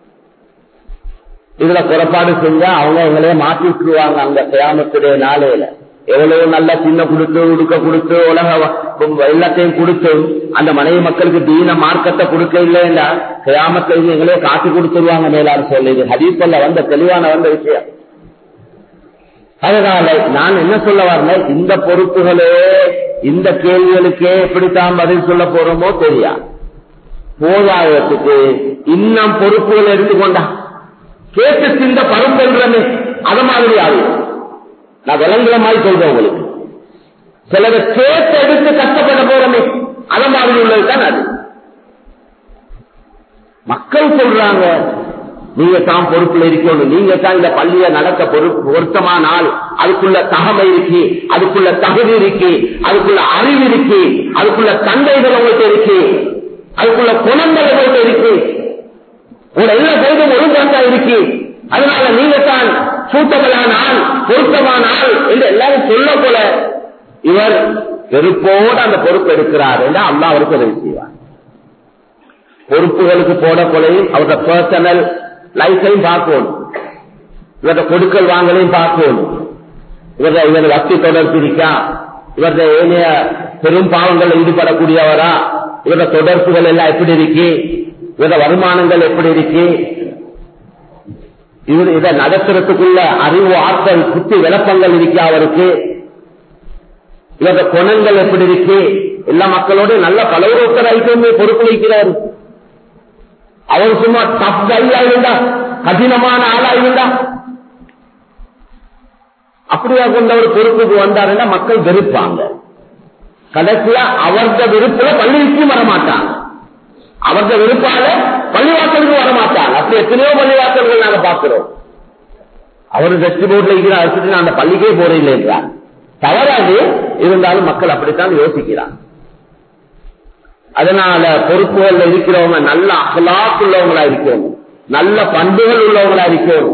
இதுல புறப்பாடு செஞ்சா அவங்க எங்களே மாற்றி விட்டுருவாங்க. அந்த கியாமத்துடைய நாளையில எவ்வளவு நல்லா சின்ன கொடுத்து உடுக்க கொடுத்து உலக எல்லாத்தையும் கொடுத்து அந்த மனைவி மக்களுக்கு தீன மார்க்கத்தை கொடுக்க இல்லைன்னா கியாமத்துல எங்களே காட்டி கொடுத்துருவாங்க. மேலாறு சொல்லுது ஹதீஸ்ல வந்த தெளிவான வந்த விஷயம். அதனால நான் என்ன சொல்ல வரல, இந்த பொறுப்புகளே இந்த கேள்விகளுக்கே எப்படித்தான் பதில் சொல்ல போறோமோ தெரியா. போதாயத்துக்கு இன்னும் பொறுப்புகளை எடுத்துக்கொண்டா கேட்டு சிந்த பருப்பென்றமே அத மாதிரி ஆகும். நான் விளங்குற மாதிரி சொல்றேன் உங்களுக்கு. சிலதை கேட்டு எடுத்து கஷ்டப்பட போறமே அத மாதிரி உள்ளதுதான் அது. மக்கள் சொல்றாங்க நீங்க தான் பொறுப்புல இருக்கணும், நீங்க தான் இந்த பள்ளிய நடத்த பொறுப்பு பொருத்தமான ஆள், அதுக்குள்ள தகமை இருக்கு, அதுக்குள்ள தகுதி இருக்கு, அதுக்குள்ள அறிவு இருக்கு, அதுக்குள்ள தந்தைகள் உங்கள்கிட்ட இருக்கு, அதுக்குள்ள குணங்கள் உங்கள்கிட்ட இருக்கு, உங்க எல்லா கைதும் ஒழுங்காட்டா இருக்கு, அதனால நீங்க தான் சூட்டங்களான ஆள், பொருத்தமான ஆள் என்று எல்லாரும் சொல்ல போல இவர் வெறுப்போடு அந்த பொறுப்பு எடுக்கிறார் என்று அல்லாஹ் அவருக்கு உதவி செய்வார். பொறுப்புகளுக்கு போட கொலையும் அவருடைய பர்சனல் லைஃபையும் பார்க்கணும், இவருடைய கொடுக்கல் வாங்கலையும் பார்க்கணும், இவருடைய இவருடைய வட்டி தொடர்பு இருக்கா, இவருடைய ஏனைய பெரும் பாவங்கள் ஈடுபடக்கூடியவரா, இவருடைய தொடர்புகள் எல்லாம் எப்படி இருக்கு, இவருடைய வருமானங்கள் எப்படி இருக்கு, இவர் இதை நடத்துறதுக்குள்ள அறிவு ஆற்றல் புத்தி விளப்பங்கள் இருக்கா அவருக்கு, இவருடைய குணங்கள் எப்படி இருக்கு, எல்லா மக்களோட நல்ல பலவரோக்கராய்க்கு பொறுப்பு வைக்கிறார். அவர் சும்மா டப் ஆளா இருந்தா, கடினமான ஆளா இருந்தா, அப்படியா கொண்ட ஒரு பொறுப்புக்கு வந்தாருன்னா மக்கள் வெறுப்பாங்க. கடைசியா அவர்த வெறுப்புல பள்ளிக்கு வரமாட்டாங்க, அவர்த வெறுப்பால பள்ளிவாசலுக்கு வரமாட்டாங்க. அப்படி எத்தனையோ பள்ளிவாசல்கள் நாங்க பார்க்கிறோம். அவரு வெஸ்ட் போர்ட்ல இருக்கிற அந்த பள்ளிக்கே போறதில்லை என்றார். தவறாது இருந்தாலும் மக்கள் அப்படித்தான் யோசிக்கிறாங்க. அதனால பொறுப்புகள் இருக்கிறவங்க நல்ல அகலாக் உள்ளவங்களா இருக்கணும், நல்ல பண்புகள் உள்ளவங்களா இருக்கணும்,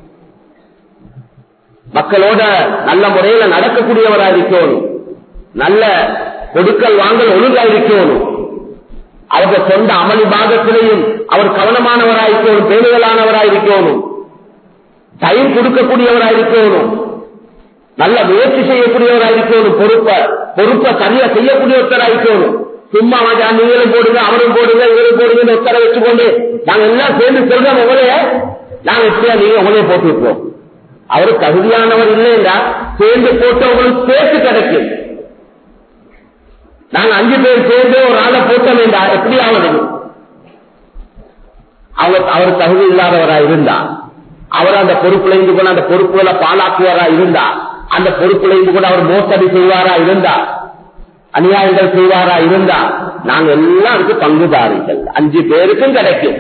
மக்களோட நல்ல முறையில நடக்கக்கூடியவரா இருக்கணும், நல்ல கொடுக்கல் வாங்கல் ஒழுங்கா இருக்கணும், அவர்கள் சொந்த அமளி பாகத்திலையும் அவர் கவனமானவராயிருக்கணும், பேணுதலானவராயிருக்கணும், டைம் கொடுக்கக்கூடியவராயிருக்கணும், நல்ல முயற்சி செய்யக்கூடியவராயிருக்கணும், பொறுப்பை பொறுப்பை சரியா செய்யக்கூடியவராயிருக்கணும். சும்மா நீங்களும் போடுங்க அவரும் போடுங்க இவரும் போடுங்க உத்தர வச்சுக்கொண்டு நாங்க எல்லாம் சேர்ந்து சொல்றோம் உங்களைய நாங்க எப்படியா நீங்க உங்களைய போட்டு விட்டுருவோம். அவரு தகுதியானவர் இல்லைன்னா சேர்ந்து போட்டவங்களுக்கு சேர்த்து கிடைக்கும். நாங்க அஞ்சு பேர் சேர்ந்து ஒரு ஆளை போட்டோம் என்றா எப்படி ஆகுது? அவர் அவர் தகுதி இல்லாதவரா இருந்தா, அவர் அந்த பொறுப்புல இருந்து கூட அந்த பொறுப்புகளை பாலாக்குவாரா இருந்தா, அந்த பொறுப்புல இருந்து கூட அவர் மோசடி செய்வாரா இருந்தா, அநியாயங்கள் செய்வாரா இருந்தா, நாங்க எல்லாம் அதுக்கு பங்குதாரிகள். அஞ்சு பேருக்கும் கிடைக்கும்.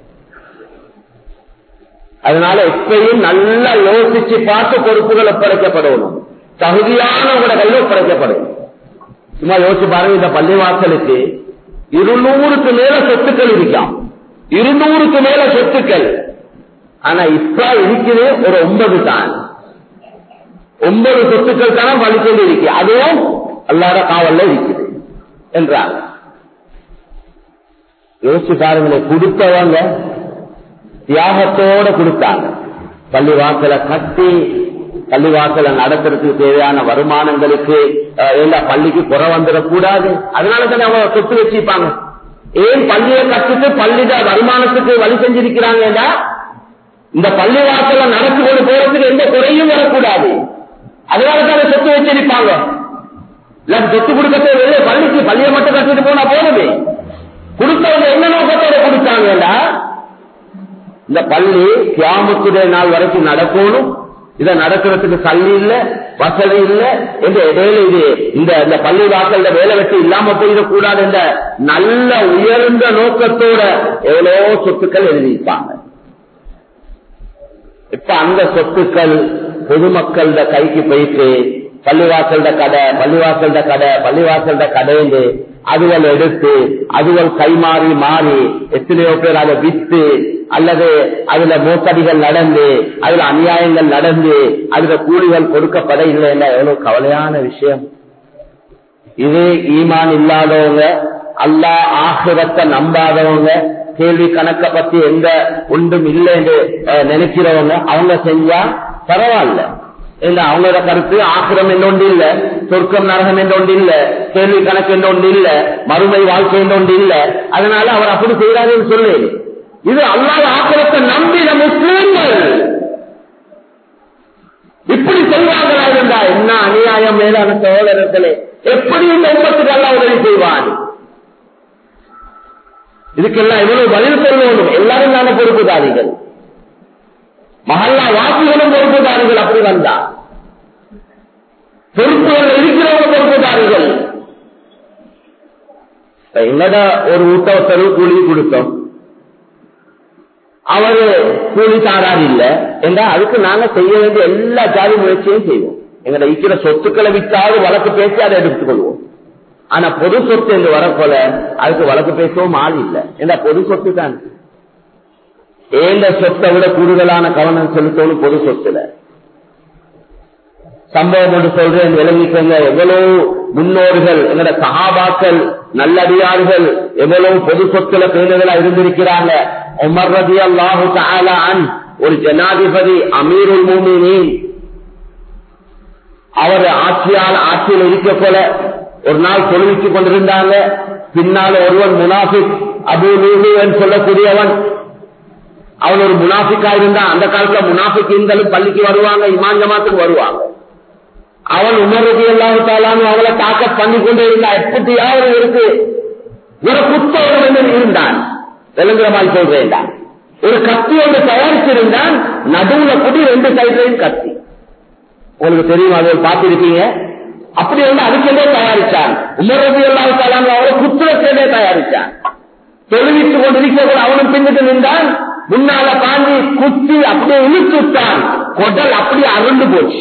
அதனால எப்பயும் நல்லா யோசிச்சு பார்த்து பொறுப்புகள் ஒப்படைக்கப்படணும். தகுதியானவங்களோட கையில் ஒப்படைக்கப்படும். சும்மா யோசிச்சு பாருங்க, இந்த பள்ளிவாசலுக்கு இருநூறுக்கு மேல சொத்துக்கள் இருக்காம். இருநூறுக்கு மேல சொத்துக்கள். ஆனா இப்ப இருக்குது ஒரு ஒன்பது தான். ஒன்பது சொத்துக்கள் தானே வலிக்கொண்டு இருக்கு. அதுவும் அல்லாஹ்வுடைய காவல்ல இருக்குது என்றார். யோசிச்சு பாருங்களே, கொடுத்தவங்க தியாகத்தோட கொடுத்தாங்க. பள்ளிவாசலை கட்டி பள்ளிவாசலை நடத்துறதுக்கு தேவையான வருமானங்களுக்கு எல்லா பள்ளிக்கு குறை வந்துடக்கூடாது. அதனாலதான் அவங்க சொத்து வச்சிருப்பாங்க. ஏன் பள்ளியை கட்டிட்டு பள்ளிட வருமானத்துக்கு வழி செஞ்சிருக்கிறாங்க? இந்த பள்ளிவாசலை நடத்தி கொண்டு போறதுக்கு எந்த குறையும் வரக்கூடாது. அதனாலதான் சொத்து வச்சிருப்பாங்க. சொத்து கொடுக்க தேவையில்லை, பள்ளிக்கு பள்ளியை மட்டும் கட்டிட்டு போனா போனது. கொடுத்தவங்க என்ன நோக்கத்தோட கொடுத்தாங்கடா, இந்த பள்ளி கியாமத்துடைய நாள் வரைக்கும் நடக்கணும், இதை நடக்கிறதுக்கு கல்வி இல்ல, வசதி இல்ல, என்ற இடையில இது இந்த பள்ளி வாசல்ல வேலை வெட்டி இல்லாம போயிடக்கூடாது என்ற நல்ல உயர்ந்த நோக்கத்தோட எவ்வளவோ சொத்துக்கள் எழுதியிருப்பாங்க. இப்ப அந்த சொத்துக்கள் பொதுமக்கள கைக்கு போயிட்டு பள்ளிவாசல்ட கடை பள்ளிவாசல்ட கடை பள்ளிவாசல்ட கடைந்து அதுகள் எடுத்து அதுகள் கைமாறி மாறி எத்தனையோ பேர் அதை வித்து அல்லது அதுல மோசடிகள் நடந்து அதுல அநியாயங்கள் நடந்து அதுல கூலிகள் கொடுக்கப்பட இல்லை என்ற எவ்வளவு கவலையான விஷயம். இது ஈமான் இல்லாதவங்க, அல்லாஹ் ஆகிரத்தை நம்பாதவங்க, கேள்வி கணக்க பத்தி எந்த ஒன்றும் இல்லை என்று நினைக்கிறவங்க அவங்க செஞ்சா பரவாயில்ல. அவங்களோட கருத்து ஆக்கிரம் என்றொன்று இல்ல, சொர்க்கம் நரகம் என்றொன்று இல்ல, கேள்வி கணக்கு என்றொன்று இல்ல, மறுமை வாழ்க்கை என்றொன்று இல்ல. அதனால அவர் அப்படி செய்யறாருன்னு சொல்லு. இது அல்லாஹ் ஆக்கிரத்தை நம்பின முஸ்லிம்கள் இப்படி செய்வாங்களா இருந்தா என்ன அநியாயம் மேலான சகோதரர்களே. எப்படி இந்த உம்மத்துக்கு அல்லாஹ் உதவி செய்வான்? இதுக்கெல்லாம் இவ்வளவு பதில் சொல்லணும். எல்லாரும் தானே பொறுப்புதாரிகள், மஹல்லா வாசிகளும் பொறுப்புதாரிகள். அப்படி வந்தா பொறுப்புகள் இருக்கிறவங்க பொறுப்புதாரிகள். என்னடா ஒரு ஊட்டத்தரு கூலி கொடுத்தோம், அவரு கூலி தாரார் இல்ல என்றா அதுக்கு நாங்க செய்ய வேண்டிய எல்லா ஜாதி முயற்சியும் செய்வோம். எங்கட இருக்கிற சொத்துக்களை விட்டாவது வழக்கு பேசி அதை எடுத்துக் கொள்வோம். ஆனா பொது சொத்து என்று வரப்போல அதுக்கு வழக்கு பேசவும் ஆள் இல்லை. ஏன்னா பொது சொத்து தான். ஏந்த சொத்தை விட கூடுதலான கவனம் செலுத்தணும் பொது சொத்துல. சம்பவம் ஒன்று சொல்றேன், விளங்கிக்கோங்க. எவ்வளவு முன்னோர்கள் எங்கட சஹாபாக்கள் நல்லடியார்கள் எவ்வளவு பொது சொத்துல பேணுதலா இருந்திருக்கிறாங்க. உமர் ரலியல்லாஹு தஆலா அன்ஹு ஒரு ஜனாதிபதி அமீருல் முஃமினீன், அவர் ஆட்சியால் ஆட்சியில் இருக்க போல ஒரு நாள் தொழுவித்துக் கொண்டிருந்தாங்க. பின்னால் ஒருவன் முனாஃபிக் அபூ லூலு சொல்லக்கூடியவன், அவன் ஒரு முனாஃபிக்கா இருந்தான். அந்த காலத்துல முனாஃபிக்கீன்களும் பள்ளிக்கு வருவாங்க, இமாம் ஜமாத்துக்கு வருவாங்க. அவன் உமர் ரலியல்லாஹு தஆலா அவளை தாக்கத் பண்ணி கொண்டே இருந்தான். எப்படியாவது இருக்கு ஒரு குத்தவன் இருந்தான். விளங்குற மாதிரி சொல்றேன், ஒரு கத்தி ஒன்று தயாரிச்சிருந்தான். நடுவுல கூடி ரெண்டு சைட்லையும் கத்தி. உங்களுக்கு தெரியும், அதை பார்த்திருக்கீங்க. அப்படி வந்து அதுக்கே தயாரிச்சான். உமர் ரலியல்லாஹு தஆலா அவளை குத்துவதற்கே தயாரிச்சான். தொழுவித்துக் கொண்டிருக்க அவனும் பின்னுக்கு நின்றான். முன்னால பாஞ்சி குத்தி அப்படியே இழுத்து விட்டான். கொடல் அப்படியே அருண்டு போச்சு.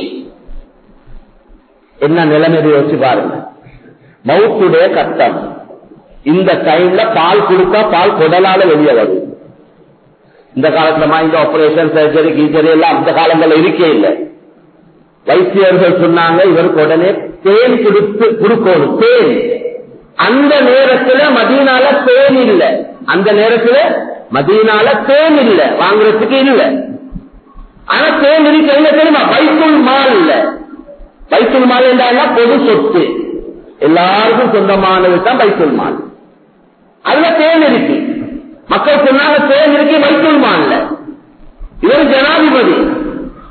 என்ன நிலைமை யோசிச்சு பாருங்க. மவுத்துடைய கட்டம். இந்த டைம்ல பால் கொடுத்தா பால் கொடலால வெளியே வருது. இந்த காலத்துல இந்த ஆபரேஷன் சர்ஜரி கீஜரி எல்லாம் அந்த காலங்கள்ல இருக்கே இல்லை. வைத்தியர்கள் சொன்னாங்க இவருக்கு உடனே தேன் கொடுத்து கொடுக்கணும். தேன் அந்த நேரத்துல மதீனால தேன் இல்லை. அந்த நேரத்துல மதீனால தேன் இல்ல, வாங்குறதுக்கு இல்ல. ஆனா தேன் இருக்கு என்ன தெரியுமா? பைத்துல் மால் இல்ல. பைத்துல் மால் என்றால் பொது சொத்து, எல்லாருக்கும் சொந்தமானது தான் பைத்துல் மால். அதுல தேன் இருக்கு. மக்கள் சொன்னாங்க தேன் இருக்கு, பைத்துல் மால் இல்ல. இவர் ஜனாதிபதி.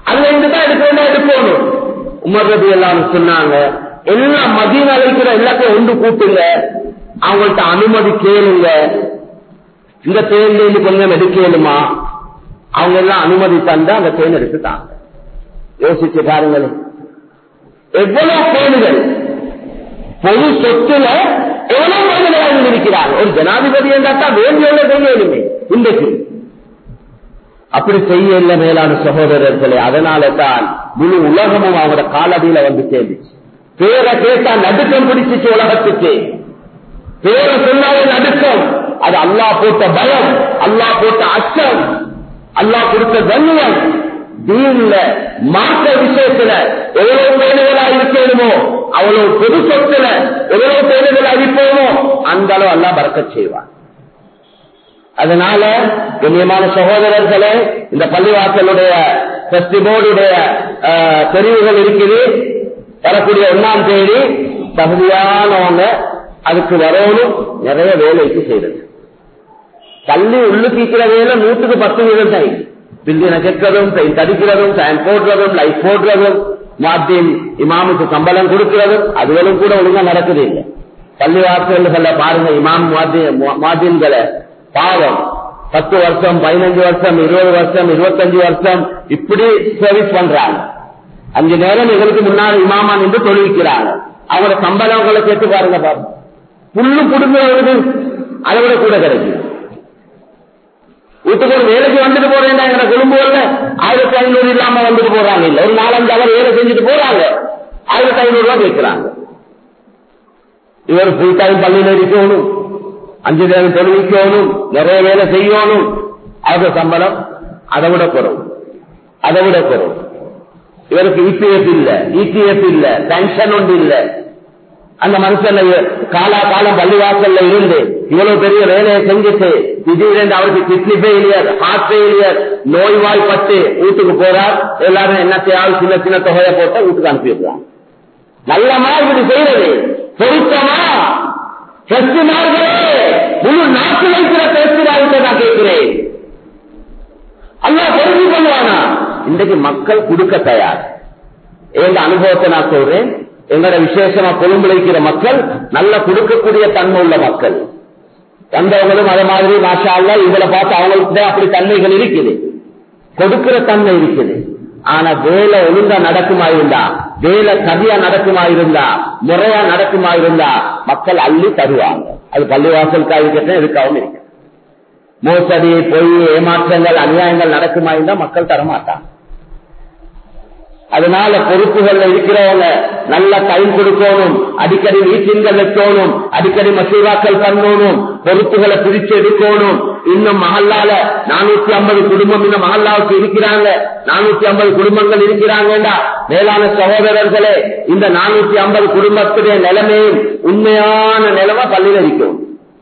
அதுல இருந்துதான் எடுக்கணும் எடுக்கணும். உமர் ரலியல்லாஹு அன்ஹு சொன்னாங்க, எல்லாம் மதீனால இருக்கிற எல்லாத்தையும் ஒன்று கூட்டுங்க, அவங்கள்ட்ட அனுமதி கேளுங்க, இந்த தேர்ல கொஞ்சம் எடுக்கலுமா? அவங்க எல்லாம் அனுமதி தந்தா அந்த தேன் எடுத்துட்டாங்க. யோசிச்சு பாருங்கள், எவ்வளவு தேடுகள் பொது சொத்துல எவ்வளவு மனிதர்கள் இருக்கிறார். ஒரு ஜனாதிபதி என்றாட்டா வேண்டிய செய்யலுமே, இன்றைக்கு அப்படி செய்ய இல்லை மேலான சகோதரர்களே. அதனால தான் முழு உலகமும் அவங்களோட காலடியில வந்து சேர்ந்துச்சு. பேரை கேட்டா நடுக்கம் பிடிச்சிச்சு உலகத்துக்கு. பேரை சொன்னாலே நடுக்கம். அது அல்லாஹ் போட்ட பயம், அல்லாஹ் போட்ட அச்சம், அல்லாஹ் கொடுத்த கண்ணியம். தீன்ல மாற்ற விஷயத்துல எவ்வளவு பேணுகளா இருக்கணுமோ, அவ்வளவு பொது சொத்துல எவ்வளவு பேணுகளா இருப்போமோ அந்த அளவு அல்லாஹ் பரக்கத் செய்வார். அதனால கண்ணியமான சகோதரர்களே, இந்த பள்ளிவாசலுடைய ட்ரஸ்டி போர்டுடைய தெரிவுகள் இருக்குது. வரக்கூடிய ஒன்னாம் தேதி தகுதியானவங்க அதுக்கு வரணும். நிறைய வேலைக்கு செய்யறது. பள்ளி உள்ளுக்கிற வேலை நூற்றுக்கு பத்து வீதம் தான். பில்டினை கேட்கிறதும், தடிக்கிறதும், சைன் போடுறதும், லைட் போடுறதும், மாத்தின் இமாமுக்கு சம்பளம் கொடுக்கிறதும், அதுகளும் கூட ஒழுங்கா நடக்குது இல்லை. பள்ளிவாசல்களை பாருங்க, இமாம் மாதின்களை பாவம் பத்து வருஷம், பதினஞ்சு வருஷம், இருபது வருஷம், இருபத்தஞ்சு வருஷம் இப்படி சர்வீஸ் பண்றாங்க. அஞ்சு நேரம் எங்களுக்கு முன்னாடி இமாமா நின்று தொழுவிக்கிறாங்க. அவங்களோட சம்பளங்களை கேட்டு பாருங்க. பாருங்க, புல்லு புடுங்க வருது, அதை விட கூட கிடைக்கும். வீட்டுக்கு ஒரு வேலைக்கு வந்துட்டு போறேன் எங்க குடும்பம் ஆயிரத்தி ஐநூறு இல்லாம வந்துட்டு போறாங்க. இல்ல, ஒரு நாலஞ்சு அவர் வேலை செஞ்சுட்டு போறாங்க, ஆயிரத்தி ஐநூறு ரூபாய் கேட்கிறாங்க. இவர் ஃபுல் டைம் பள்ளியில இருக்கணும், அஞ்சு நேரம் தொழிலிக்கணும், நிறைய வேலை செய்யணும். அவங்க சம்பளம் அதை விட குறவு, அதை விட குறவு. இவருக்கு இபிஎஃப் இல்ல, இபிஎஃப் இல்ல, பென்ஷன் ஒன்று இல்ல. அந்த மனுஷன் காலா காலம் பள்ளிவாசல்ல இருந்து இவ்வளவு பெரிய வேலையை செஞ்சுட்டு திடீரென்று அவருக்கு கிட்னி ஃபெயிலியர், ஹார்ட் ஃபெயிலியர், நோய்வாய்ப்பட்டு வீட்டுக்கு போறார். எல்லாரும் என்ன செய்யாது, சின்ன சின்ன தொகையை போட்டு வீட்டுக்கு அனுப்பிடுறாங்க. நல்லமா இப்படி செய்யறது பொருத்தமா? முழு நாட்டு வைக்கிற பேசுகிறாங்க. நான் கேட்கிறேன், அல்லாஹ் பொருத்தி கொள்வானா? இன்றைக்கு மக்கள் கொடுக்க தயார். எங்க அனுபவத்தை நான் சொல்றேன். எங்களோட விசேஷமா கொழும்புழைக்கிற மக்கள் நல்ல கொடுக்கக்கூடிய தன்மை உள்ள மக்கள். வந்தவங்களும் அதே மாதிரி மாஷா அல்லாஹ் இவங்களை பார்த்து அவங்களுக்கு அப்படி தன்மைகள் இருக்குது, கொடுக்கிற தன்மை இருக்குது. ஆனா வேலை ஒழுங்கா நடக்குமா இருந்தா, வேலை சரியா நடக்குமா இருந்தா, முறையா நடக்குமா இருந்தா மக்கள் அள்ளி தருவாங்க. அது பள்ளிவாசலுக்காக இருக்கட்டும், எதுக்காகவும் இருக்கு. மோசடி, பொய், ஏமாற்றங்கள், அநியாயங்கள் நடக்குமா இருந்தா மக்கள் தரமாட்டாங்க. அதனால பொறுப்புகள்ல இருக்கிறவங்க நல்ல டைம் கொடுக்கணும், அடிக்கடி மீட்டிங்கள் வைக்கணும், அடிக்கடி மசூராக்கள் பண்ணணும், பொறுப்புகளை பிரிச்சு எடுக்கணும். இன்னும் மஹல்லால நானூத்தி ஐம்பது குடும்பம் இன்னும் மஹல்லாவுக்கு இருக்கிறாங்க, நானூத்தி ஐம்பது குடும்பங்கள் இருக்கிறாங்கடா. மேலான சகோதரர்களே, இந்த நானூத்தி ஐம்பது குடும்பத்துடைய நிலைமையும் உண்மையான நிலைமை பள்ளியில் இருக்கும்.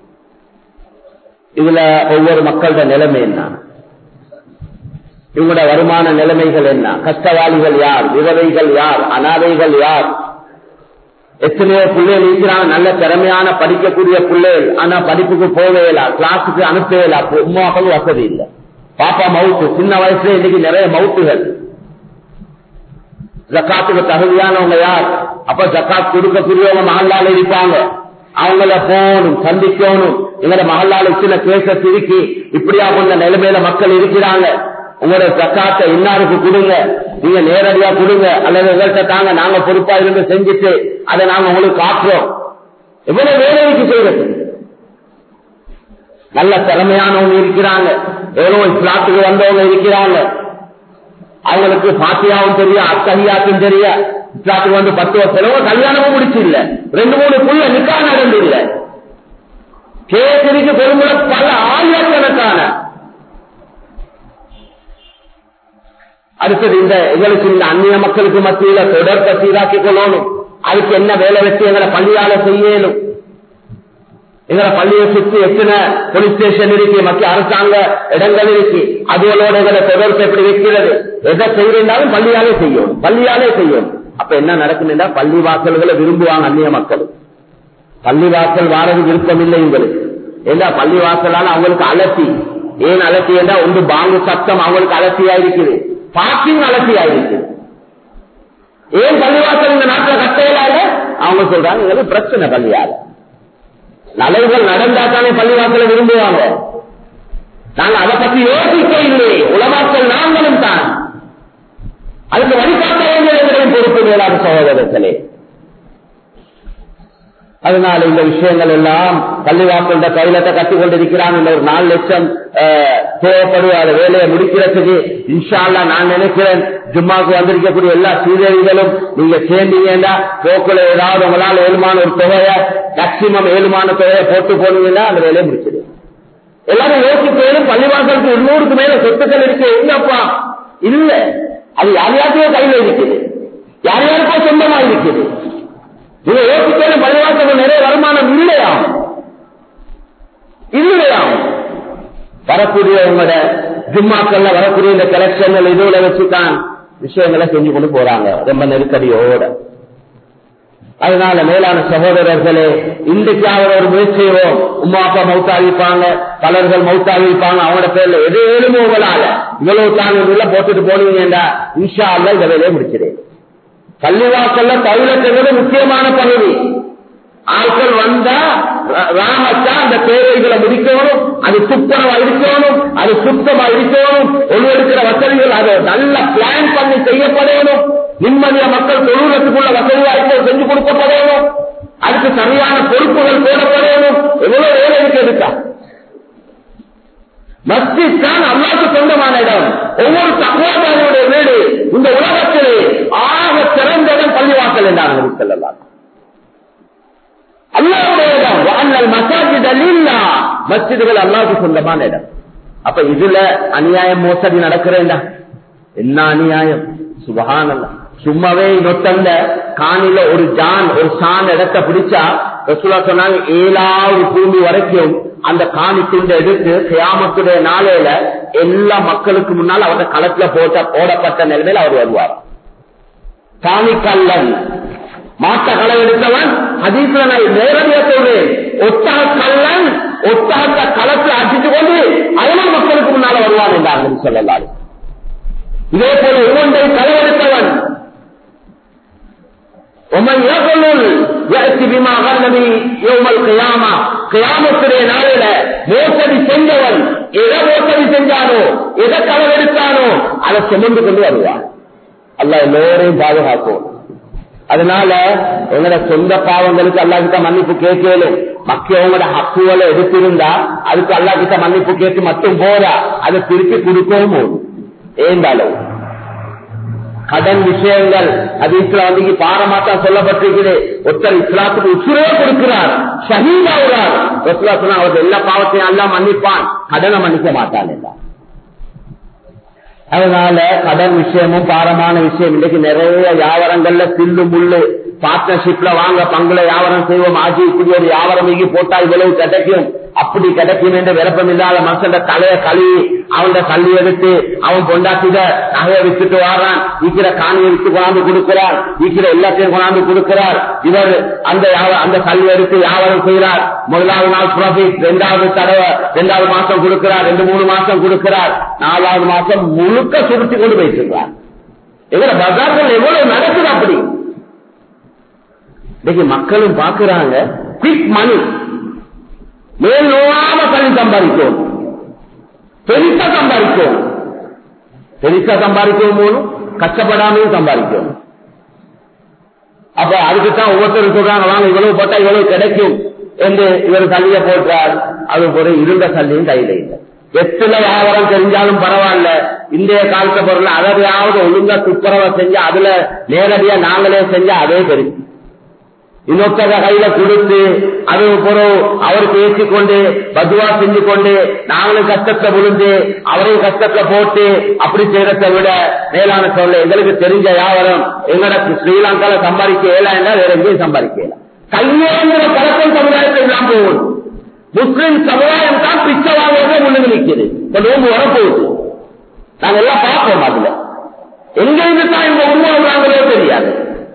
இதுல ஒவ்வொரு மக்களோட நிலைமை என்ன, இவங்களோட வருமான நிலைமைகள் என்ன, கஷ்டவாளிகள் யார், விதவைகள் யார், அனாதைகள் யார், எத்தனையோ பிள்ளைகள் இருக்கிறாங்க, நல்ல திறமையான படிக்கக்கூடிய பிள்ளைகள், ஆனா படிப்புக்கு போவேலா, கிளாஸுக்கு அனுப்பவேலா, உமாக்கள் வசதி இல்லை. பாப்பா மவுத்து, சின்ன வயசுல இன்னைக்கு நிறைய மவுத்துகள். ஜக்காத்துக்கு தகுதியானவங்க யார்? அப்ப ஜக்காத் கொடுக்கக்கூடியவங்க மஹல்லால இருப்பாங்க, அவங்கள போகணும், சந்திக்கணும். எங்களோட மஹல்லால சின்ன கேச திருக்கி இப்படியா கொண்ட நிலைமையில மக்கள் இருக்கிறாங்க. உங்களோட ஜக்காத்தை இன்னாருக்கு கொடுங்க, நீங்க நேரடியா கொடுங்க, அல்லது எங்கள்கிட்ட தாங்க, நாங்க பொறுப்பா இருந்து செஞ்சுட்டு அதை நாங்க உங்களுக்கு காட்டுறோம். எவ்வளவு வேலைக்கு செய்யறது. நல்ல திறமையானவங்க இருக்கிறாங்க, எவ்வளவு இஸ்லாத்துக்கு வந்தவங்க இருக்கிறாங்க, அவங்களுக்கு பாத்தியாவும் தெரியும், அத்தகையாக்கும் தெரியும். இஸ்லாத்துக்கு வந்து பத்து வருஷம் கல்யாணமும் முடிச்சு இல்ல, ரெண்டு மூணு புள்ள நிக்கா நடந்து இல்ல, கேசரிக்கு பெருமுறை பல ஆயிரக்கணக்கான. அடுத்தது இந்த எங்களுக்கு இந்த அந்நிய மக்களுக்கு மத்தியில தொடர்பை சீராக்கிக் கொள்ளணும். அதுக்கு என்ன வேலை வச்சு எங்களை பள்ளியால செய்யணும். எங்களை பள்ளியை சுற்றி எத்தனை போலீஸ் ஸ்டேஷன் இருக்கு, மத்திய அரசாங்க இடங்கள் இருக்கு, அதுகளோட எங்களை தொடர்பு எப்படி வைக்கிறது. எதை செய்யறாலும் பள்ளியாலே செய்யணும், பள்ளியாலே செய்யணும். அப்ப என்ன நடக்குதுன்னா, பள்ளி வாசல்களை விரும்புவாங்க அந்நிய மக்கள். பள்ளி வாசல் வாரது விருப்பம் இல்லை உங்களுக்கு. ஏன்னா பள்ளி வாசலால அவங்களுக்கு அலசி. ஏன் அலசி என்றா, ஒன்று பாங்கு சத்தம் அவங்களுக்கு அலசியா இருக்குது, பார்க்கிங் அலட்சியா இருக்கு. ஏன் பள்ளிவாசல் இந்த நாட்டில் கட்டையிலால அவங்க சொல்றாங்க இது பிரச்சனை. பள்ளியால நலவுகள் நடந்தா தானே பள்ளிவாசலை விரும்புவாங்க. நாங்க அதை பத்தி யோசிக்க இல்லை. உலமாக்கள் நாங்களும் தான் அதுக்கு வழிகாட்ட வேண்டிய பொறுப்பு மேலான சகோதரர்களே. அதனால இந்த விஷயங்கள் எல்லாம் பள்ளிவாசல் கையிலத்தை கட்டிக் கொண்டிருக்கிறான். இந்த ஒரு நாலு லட்சம் தேவைப்படுவார் வேலையை முடிக்கிறதுக்கு. இன்ஷா அல்லாஹ் நான் நினைக்கிறேன் ஜும்மாவுக்கு வந்திருக்கக்கூடிய எல்லா சீதேவிகளும் நீங்க சேர்ந்தீங்கன்னா போக்குல ஏதாவது உங்களால் ஏழுமான ஒரு தொகையை மேக்சிமம் ஏழுமான தொகையை போட்டு போனீங்கன்னா அந்த வேலையை முடிச்சிடு. எல்லாரும் யோசிப்பேரும் பள்ளிவாசலுக்கு இருநூறுக்கு மேல சொத்துக்கள் இருக்கு. எங்கப்பா இல்ல, அது யார் யாருக்கோ கையில இருக்குது, யார் யாருக்கோ சொந்தமா இருக்குது. நீங்க யோசிப்பேரும் பள்ளிவாசலுக்கு நிறைய வருமானம் இல்லையா இல்லையா வரக்கூடிய உங்களோட ஜும்மாக்கள்ல வரக்கூடிய இந்த கலெக்ஷன்கள் இதுல வச்சுதான் விஷயங்களை செஞ்சு கொண்டு போறாங்க ரொம்ப நெருக்கடியோட. அதனால மேலான சகோதரர்களே, இன்றைக்காவது ஒரு முயற்சியோம். உமா அப்பா மௌத்தாவிப்பாங்க, பலர்கள் மௌத்தாவிப்பாங்க, அவங்களோட பேர்ல எது ஏழுமோ உங்களால இவ்வளவு தான் உள்ள போட்டுட்டு போனீங்கன்னா இன்ஷா அல்லாஹ் இந்த வேலையை முடிச்சிடேன். பள்ளிவாசல்ல தௌலத்துங்கிறது முக்கியமான பகுதி. ஆட்கள் வந்தா ராமத்தா அந்த தேவைகளை முடிக்கணும், அது சுத்தமா இருக்கணும், அது சுத்தமா இருக்கணும், ஒழுவெடுக்கிற வசதிகள் அதை நல்ல பிளான் பண்ணி செய்யப்படணும். நிம்மதியா மக்கள் தொழுவத்துக்குள்ள வசதியாக செஞ்சு கொடுக்கப்படணும். அதுக்கு சரியான பொறுப்புகள் போடப்படணும். எவ்வளவு வேலை இருக்கு இருக்கா. மஸ்ஜித் தான் அல்லாஹ்வுக்கு சொந்தமான இடம். ஒவ்வொரு தக்வாதாரியுடைய வீடு இந்த உலகத்திலே ஆக சிறந்த இடம் பள்ளிவாசல் என்றார்கள் செல்லலாம். அல்லாஹ்வுடைய இடம். வஅன்னல் மஸாஜித லில்லாஹ், மஸ்ஜிதுகள் அல்லாஹ்வுக்கு சொந்தமான இடம். அப்ப இதுல அநியாயம் மோசடி நடக்கிறேன்டா என்ன அநியாயம். சுப்ஹானல்லாஹ். சும்மாவே நொத்தந்த காணில ஒரு ஜான் ஒரு சான் இடத்தை பிடிச்சா ரசூலுல்லாஹ் சொன்னாங்க ஏழாவது பூமி வரைக்கும் அந்த காணி துண்டை எடுத்து கியாமத்துடைய நாளையில எல்லா மக்களுக்கு முன்னால் அவருடைய களத்துல போட்ட போடப்பட்ட நிலைமையில் அவர் வருவார். காணி கல்லன் மாட்ட களை எடுத்தவன் ஹதீஸ்ல நான் நேரடியா சொல்றேன். ஒட்டக கல்லன் ஒட்டகத்தை களத்துல அடிச்சு கொண்டு அதனால் மக்களுக்கு முன்னால வருவான் என்றார்கள் சொல்லலாம். இதே போல ஒவ்வொன்றை களவெடுத்தவன் நாளில மோசடி செஞ்சவன் எதை மோசடி செஞ்சானோ எதை களவெடுத்தானோ அதை சுமந்து கொண்டு வருவான். அல்லாஹ் எல்லோரையும் பாதுகாக்கும். அதனால உங்களோட சொந்த பாவங்களுக்கு அல்லாஹ் கிட்ட மன்னிப்பு கேட்கலும் மக்கள் உங்களோட ஹக்குகளை எடுத்திருந்தா அதுக்கு அல்லாஹ் கிட்ட மன்னிப்பு கேட்டு மட்டும் போதா, அதை திருப்பி கொடுக்கவும் போதும். ஏந்தாலும் கடன் விஷயங்கள் அது இஸ்லாமுக்கு பாரமாத்தான் சொல்லப்பட்டிருக்கிறது. ஒருத்தர் இஸ்லாத்துக்கு உசுரே கொடுக்கிறார், ஷஹீதாகிறார். ரசூலுல்லாஹ் சொன்னாங்க அவர்கள் எல்லா பாவத்தையும் அல்லாஹ் மன்னிப்பான், கடனை மன்னிக்க மாட்டான் என்றார். அதனால கடன் விஷயமும் பாரமான விஷயம். இன்னைக்கு நிறைய வியாபாரங்கள்ல சில்லு முள்ளு பார்ட்னர்ஷிப்ல வாங்க பங்குல வியாபாரம் செய்வோம். ஆஜி இப்படி ஒரு வியாபாரம் இங்கி போட்டா இவ்வளவு கிடைக்கும் அப்படி கிடைக்கும் என்று விருப்பம் இல்லாத மனுஷன் தலைய கழுவி அவன் கல்வி எடுத்து அவன் பொண்டாட்டிட நகையை வித்துட்டு வாரான், ஈக்கிற காணியை வித்து கொண்டாந்து கொடுக்கிறார், ஈக்கிற எல்லாத்தையும் கொண்டாந்து கொடுக்கிறார். இவர் அந்த அந்த கல்வி எடுத்து வியாபாரம் செய்கிறார். முதலாவது நாள் ப்ராஃபிட், இரண்டாவது தடவை இரண்டாவது மாசம் கொடுக்கிறார், ரெண்டு மூணு மாசம் கொடுக்கிறார், நாலாவது மாசம் முழுக்க சுருட்டி கொண்டு போயிட்டு எவ்வளவு பஜார்கள் எவ்வளவு நடக்குது. அப்படி இன்னைக்கு மக்களும் பாக்குறாங்க குவிக் மணி, மேல் நோயாம கல்வி சம்பாதிக்கும், பெருசா சம்பாதிக்கும், பெருசா சம்பாதிக்கவும் போதும் கஷ்டப்படாமையும் சம்பாதிக்கும். அப்ப அதுக்குத்தான் ஒவ்வொருத்தரும் சொல்றாங்க வாங்க இவ்வளவு போட்டா இவ்வளவு கிடைக்கும் என்று இவர் கல்வியை போட்டார். அது ஒரு இருந்த கல்வியும் கையில இல்லை. எத்தனை வியாபாரம் தெரிஞ்சாலும் பரவாயில்ல, இன்றைய காலத்தை பொருள் அதையாவது ஒழுங்கா துப்புரவா செஞ்சா அதுல நேரடியா நாங்களே செஞ்சா அதே பெருசு. இன்னொருத்தர கையில கொடுத்து அது பொருள் அவர் பேசிக்கொண்டு பதுவா செஞ்சு கொண்டு நாங்களும் கஷ்டத்தை விழுந்து அவரையும் கஷ்டத்தை போட்டு அப்படி செய்யறதை விட மேலான சொல்ல எங்களுக்கு தெரிஞ்ச வியாபாரம் எங்களோட ஸ்ரீலங்கால சம்பாதிக்க இயலாம் என்றால் வேற எங்கேயும் சம்பாதிக்கலாம். கையேங்கிற பழக்கம் சமுதாயத்தை எல்லாம் போகும். முஸ்லிம் சமுதாயம் தான் பிச்சை வாங்குறதே முன்னுக்கு நிற்கிறது. இப்ப நோம்பு வரப்போகுது, நாங்க எல்லாம் பார்ப்போம். அதுல எங்கிருந்து தான் இந்த உருவாக்குறாங்களோ தெரியாது.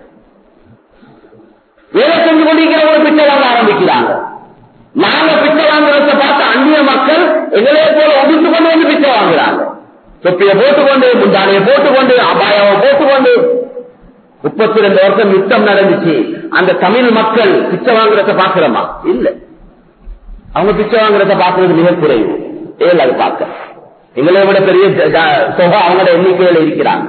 வேலை செஞ்சு கொண்டிருக்கிறவங்க பிச்சை வாங்க ஆரம்பிக்கிறாங்க. நாங்க பிச்சை வாங்குறத பார்த்து அந்நிய மக்கள் எங்களே போல ஒதுத்து கொண்டு வந்து பிச்சை வாங்குறாங்க. தொப்பியை போட்டுக்கொண்டு முந்தானையை போட்டுக்கொண்டு அபாயாவை போட்டுக்கொண்டு முப்பத்தி ரெண்டு வருஷம் யுத்தம் நடந்துச்சு. அந்த தமிழ் மக்கள் பிச்சை வாங்குறத பாக்குறோமா? இல்ல, அவங்க பிச்சை வாங்குறத பாக்குறது மிக குறைவு. ஏன் அது பார்க்க எங்களை விட பெரிய தொகை அவங்களோட எண்ணிக்கையில இருக்கிறாங்க.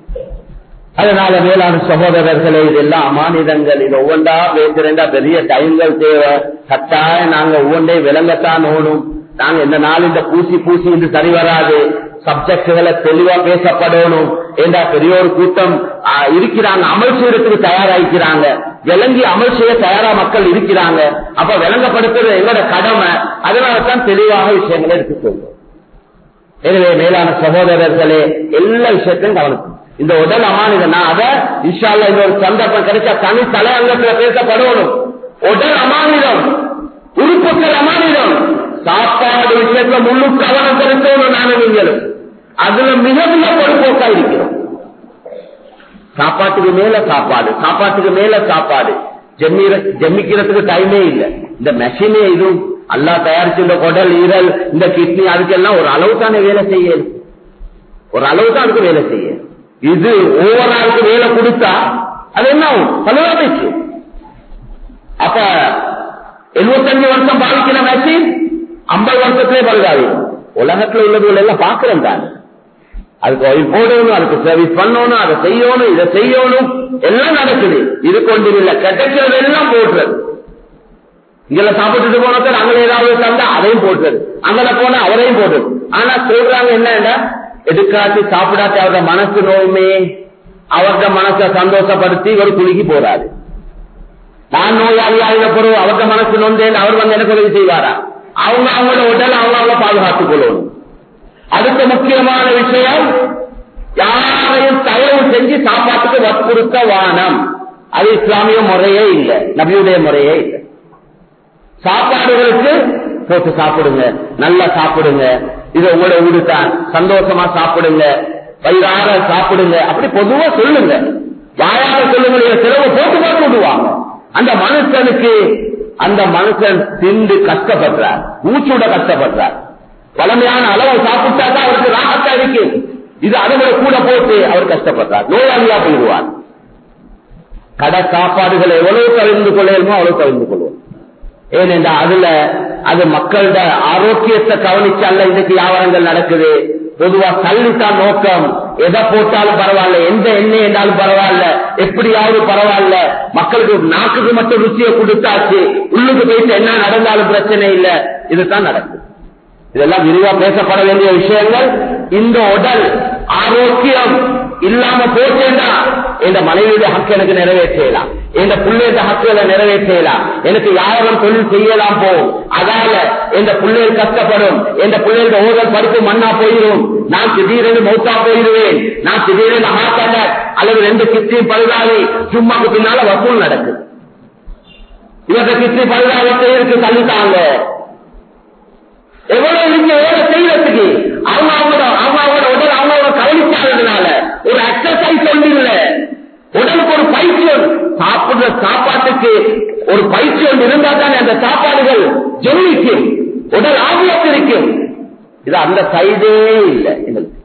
அதனால மேலான சகோதரர்களே, இதெல்லாம் அமானிதங்கள். இது ஒவ்வொன்றா பேசுறேன்டா பெரிய டைம்கள் தேவை. கட்டாயம் நாங்க ஒவ்வொன்றே விளங்கத்தான் ஓடும். நாங்க இந்த நாள் இந்த பூசி பூசி இது சரி வராது. சப்ஜெக்டுகளை தெளிவா பேசப்படணும். ஏண்டா பெரிய ஒரு கூட்டம் இருக்கிறாங்க, அமல் செய்யறதுக்கு தயாராகிறாங்க, விளங்கி அமல் செய்ய தயாரா மக்கள் இருக்கிறாங்க. அப்ப விளங்கப்படுத்துறது எங்களோட கடமை. அதனாலதான் தெளிவாக விஷயங்களை எடுத்துக்கொள்வோம். எனவே மேலான சகோதரர்களே, எல்லா விஷயத்தையும் கவனிக்கும். இந்த உடல் அமானிதம், நான் அதை இன்ஷா அல்லாஹ் இன்னொரு சந்தர்ப்பம் கிடைச்சா தனி தலையங்கத்துல பேசப்படணும். உடல் அமானிதம், உறுப்புகள் அமானிதம். சாப்பாடு விஷயத்துல முழு கவனம் செலுத்தணும். நானும் நீங்களும் அதுல மிக மிக பொறுப்போக்கா இருக்கிறோம். சாப்பாட்டுக்கு மேல சாப்பாடு, சாப்பாட்டுக்கு மேல சாப்பாடு. ஜெமிக்கிறதுக்கு டைமே இல்லை. இந்த மெஷினே இதுவும் அல்லா தயாரிச்சு இந்த குடல், ஈரல், இந்த கிட்னி, அதுக்கெல்லாம் ஒரு அளவு தானே வேலை செய்ய, ஒரு அளவு தான் அதுக்கு வேலை செய்ய. இது ஒவ்வொரு நாளுக்கு வேலை கொடுத்தா அது என்ன ஆகும்? பலவாச்சு. அப்ப எழுபத்தஞ்சு வருஷம் பாதிக்கிற மெஷின் ஐம்பது வருஷத்திலே பழுதாது. உலகத்துல உள்ளதுகள் எல்லாம் பாக்குறேன் தான். அதுக்கு ஆயில் போடணும், அதுக்கு சர்வீஸ் பண்ணணும், அதை செய்யணும், இதை செய்யணும், எல்லாம் நடக்குது. இது கொண்டு இல்லை, கிடைக்கிறது எல்லாம் போடுறது. இங்க சாப்பிட்டுட்டு போனது அங்கே ஏதாவது தந்தா அதையும் போடுறது, அங்கே போனா அவரையும் போடுறது. ஆனா சொல்றாங்க என்னன்னா, எடுக்காட்டி சாப்பிடாட்டி அவரோட மனசு நோயுமே, அவரோட மனசை சந்தோஷப்படுத்தி ஒரு குளிக்கு போறாரு. நான் நோயாளி ஆகின பொருள் அவரோட மனசு நோந்தேன், அவர் வந்து எனக்கு உதவி செய்வாரா? அவங்க அவங்களோட உடல் அவங்க அவங்க பாதுகாத்துக் கொள்ளணும். அடுத்த முக்கியமான விஷயம், யாரையும் தயவு செஞ்சு சாப்பாட்டுக்கு வற்புறுத்த வானம். அது இஸ்லாமிய முறையே இல்லை, நபியுடைய முறையே இல்லை. சாப்பாடுகளுக்கு போட்டு சாப்பிடுங்க, நல்லா சாப்பிடுங்க, இது உங்களோட வீடுதான், சந்தோஷமா சாப்பிடுங்க, வயிறார சாப்பிடுங்க, அப்படி பொதுவா சொல்லுங்க. யாரார சொல்லுங்க, செலவு போட்டு போட்டு விடுவாங்க. அந்த மனுஷனுக்கு அந்த மனுஷன் திண்டு கஷ்டப்படுறார், மூச்சோட கஷ்டப்படுறார். பழமையான அளவு சாப்பிட்டாதான் அவருக்கு ராகத்தா இருக்கு. இது அதை கூட போட்டு அவர் கஷ்டப்படுறார், நோயாளியா போயிடுவார். கடை சாப்பாடுகளை எவ்வளவு கவிழ்ந்து கொள்ளையுமோ அவ்வளவு கவிழ்ந்து கொள்வோம். ஏனென்றா அதுல அது மக்களோட ஆரோக்கியத்தை கவனிச்சால இன்னைக்கு வியாபாரங்கள் நடக்குது. பொதுவா கல்வித்தான் நோக்கம். எதை போட்டாலும் பரவாயில்ல, எந்த எண்ணெய் என்றாலும் பரவாயில்ல, எப்படியாவது பரவாயில்ல, மக்களுக்கு நாக்குக்கு மட்டும் ருச்சியை கொடுத்தாச்சு, உள்ளுக்கு போயிட்டு என்ன நடந்தாலும் பிரச்சனை இல்லை. இதுதான் நடக்குது. இதெல்லாம் விரிவா பேசப்பட வேண்டிய விஷயங்கள். இந்த உடல் ஆரோக்கியம் இல்லாம போச்சேன்னா இந்த மனைவியுடைய ஹக்கு எனக்கு நிறைவேற்றலாம், இந்த பிள்ளையோட ஹக்குகளை நிறைவேற்றலாம், எனக்கு யாரும் தொழில் செய்யலாம் போகும். அதால இந்த பிள்ளைகள் கஷ்டப்படும், இந்த பிள்ளைகளோட ஓதல் படிப்பு மண்ணா போயிடும், நான் திடீரென்று மௌத்தா போயிடுவேன், நான் திடீரென்று ஹார்ட் அட்டாக் அல்லது ரெண்டு கிட்னியும் பழுதாகி சும்மாக்கு பின்னால வசூல் நடக்குது. இவங்க கிட்னி பழுதாகத்தை இருக்கு தள்ளிட்டாங்க. எவ்வளவு நீங்க வேலை செய்யறதுக்கு அவங்க அவங்களோட அவங்க அவங்களோட உடல் அவங்க அவங்க கவனிச்சாததுனால ஒரு எக்ஸசைஸ் ஒன்று இல்லை, உடலுக்கு ஒரு பயிற்சியம், சாப்பிடுற சாப்பாட்டுக்கு ஒரு பயிற்சியம் இருந்தா தானே அந்த சாப்பாடுகள் ஜெயிக்கும், உடல் ஆரோக்கியம். இது அந்த சைடே இல்லை,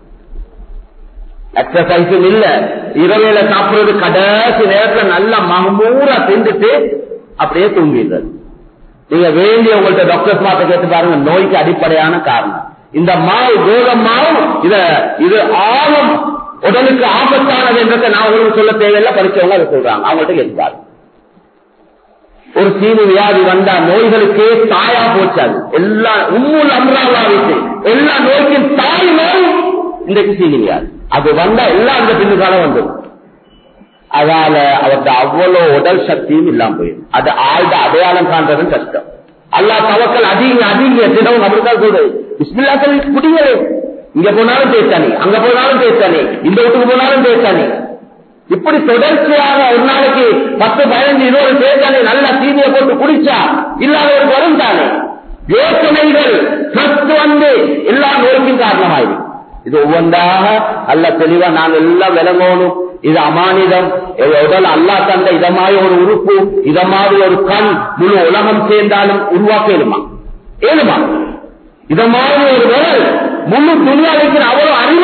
எக்ஸசைஸும் இல்ல. இரவையில சாப்பிடுறது கடைசி நேரத்தில் நல்ல மகமூரா திண்டுட்டு அப்படியே தூங்கிடுறது. நீங்க வேண்டிய உங்கள்ட்ட டாக்டர்ஸ் மாத்த கேட்டு பாருங்க, நோய்க்கு அடிப்படையான காரணம் இந்த மாவு, கோலம் மாவு. இத இது ஆழம் உடலுக்கு ஆபத்தானது என்றதை நான் உங்களுக்கு சொல்ல தேவையில்லை, படிச்சவங்க அதை சொல்றாங்க, அவங்கள்ட்ட கேட்டு பாருங்க. ஒரு சீனி வியாதி வந்தா நோய்களுக்கே தாயா போச்சாது. எல்லா உம்முல் அம்ராவாவிட்டு எல்லா நோய்க்கும் தாய் நோய் இன்றைக்கு சீனி வியாதி. அது வந்தா எல்லாம் அந்த பின்னுக்கால வந்துடும். அதால அவருக்கு அவ்வளவு உடல் சக்தியும் இல்லாம போயிடும். அது ஆழ்ந்த அடையாளம் காண்றதும் கஷ்டம். அல்லாஹ் தவக்கல் அதிக அதிக தினம் அப்படித்தான் சொல்றது. பிஸ்மில்லா சொல்லி குடிங்களே, இங்க போனாலும் பேசானே, அங்க போனாலும் பேசானே, இந்த வீட்டுக்கு போனாலும் பேசானே. இப்படி தொடர்ச்சியாக ஒரு நாளைக்கு பத்து பதினஞ்சு இருபது பேசானே நல்லா சீனியை போட்டு குடிச்சா இல்லாதவருக்கு வரும் தானே. யோசனைகள் சத்து வந்து எல்லா நோய்க்கும் காரணமாயிடும். இது ஒவ்வொன்றாக அல்ல தெளிவா நாங்கள் எல்லாம் விளங்கணும். இது அமானிதம். உடல் அல்லாஹ் தந்த இதமாய் ஒரு உறுப்பு, இதமாதிரி ஒரு கண் முழு உலகம் சேர்ந்தாலும் உருவாக்க ஏழுமா ஏழுமா இத மாதிரி ஒரு விரல் முழு துணியா வைக்கிற அவ்வளவு அறிவு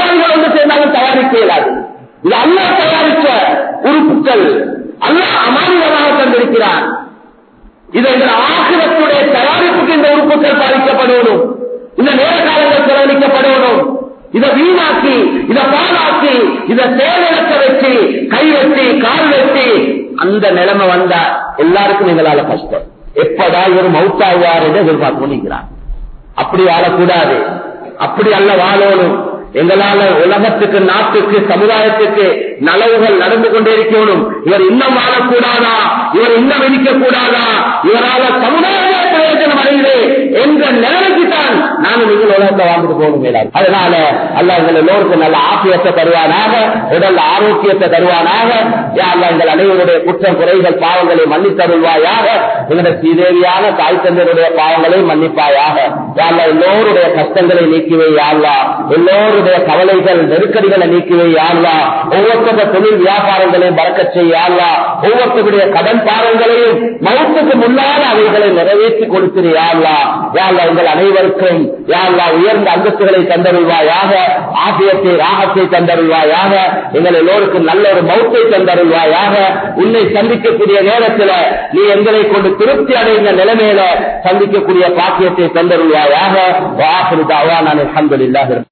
அறிவாளிகள் ஒன்று சேர்ந்தாலும் தயாரிக்க இயலாது. இது அல்லாஹ் தயாரித்த உறுப்புகள், அல்லாஹ் அமானிதமாக தந்திருக்கிறான். இது எங்கள் ஆகிரத்துடைய தயாரிப்புக்கு இந்த உறுப்புகள் பாதிக்கப்படணும், இந்த நேர காலங்கள் செலவழிக்கப்படணும். இதை வீணாக்கி, இதை பாழாக்கி, இதை சேவையற்ற வச்சு, கை வச்சு, கால் வச்சு, அந்த நிலைமை வந்தா எல்லாருக்கும் எங்களால கஷ்டம். எப்படா இவர் மவுத்தாவார் என்று எதிர்பார்த்து கொண்டிருக்கிறார். அப்படி வாழக்கூடாது, அப்படி அல்ல வாழணும். எங்களால உலகத்துக்கு, நாட்டுக்கு, சமுதாயத்துக்கு நலவுகள் நடந்து கொண்டே இருக்கணும். இவர் இன்னும் வாழக்கூடாதா, இவர் இன்னும் விதிக்க கூடாதா, இவரால் சமுதாய பிரயோஜனம் அடையுது என்ற நிலைமைக்கு தான் நானும் நீங்கள் உலகத்தை வாழ்ந்துட்டு போகணும். அதனால அல்லாஹ் எங்கள் எல்லோருக்கும் நல்ல ஆசியத்தை தருவானாக, உடல் ஆரோக்கியத்தை தருவானாக. யா அல்லாஹ் எங்கள் அனைவருடைய குற்றம் குறைகள் பாவங்களை மன்னித்தருள்வாயாக. எங்களுடைய ஸ்ரீதேவியான தாய் தந்தையருடைய பாவங்களை மன்னிப்பாயாக. யா அல்லாஹ் எல்லோருடைய கஷ்டங்களை நீக்கிவை. யா அல்லாஹ் எல்லோருடைய கவலைகள் நெருக்கடிகளை நீக்கிவை. யா அல்லாஹ் ஒவ்வொருத்தருடைய தொழில் வியாபாரங்களையும் பறக்கச் செய்ய. யா அல்லாஹ் ஒவ்வொருத்தருடைய கடன் பாவங்களையும் மவுத்துக்கு முன்னால் அவைகளை நிறைவேற்றி கொடுத்திரு. யா அல்லாஹ் யா அல்லாஹ் எங்கள் அனைவருக்கும் யா அல்லாஹ் உயர்ந்த அந்தஸ்துகளை தந்தருள்வாயாக, ஆபியத்தை ராகத்தை தந்தருள்வாயாக, எங்கள் எல்லோருக்கும் நல்ல ஒரு மௌத்தை தந்தருள்வாயாக. உன்னை சந்திக்கக்கூடிய நேரத்தில் நீ எங்களை கொண்டு திருப்தி அடைந்த நிலைமையில சந்திக்கக்கூடிய பாக்கியத்தை தந்தருள்வாயாக. வாஹிரு தஅவானா அல்ஹம்துலில்லாஹி.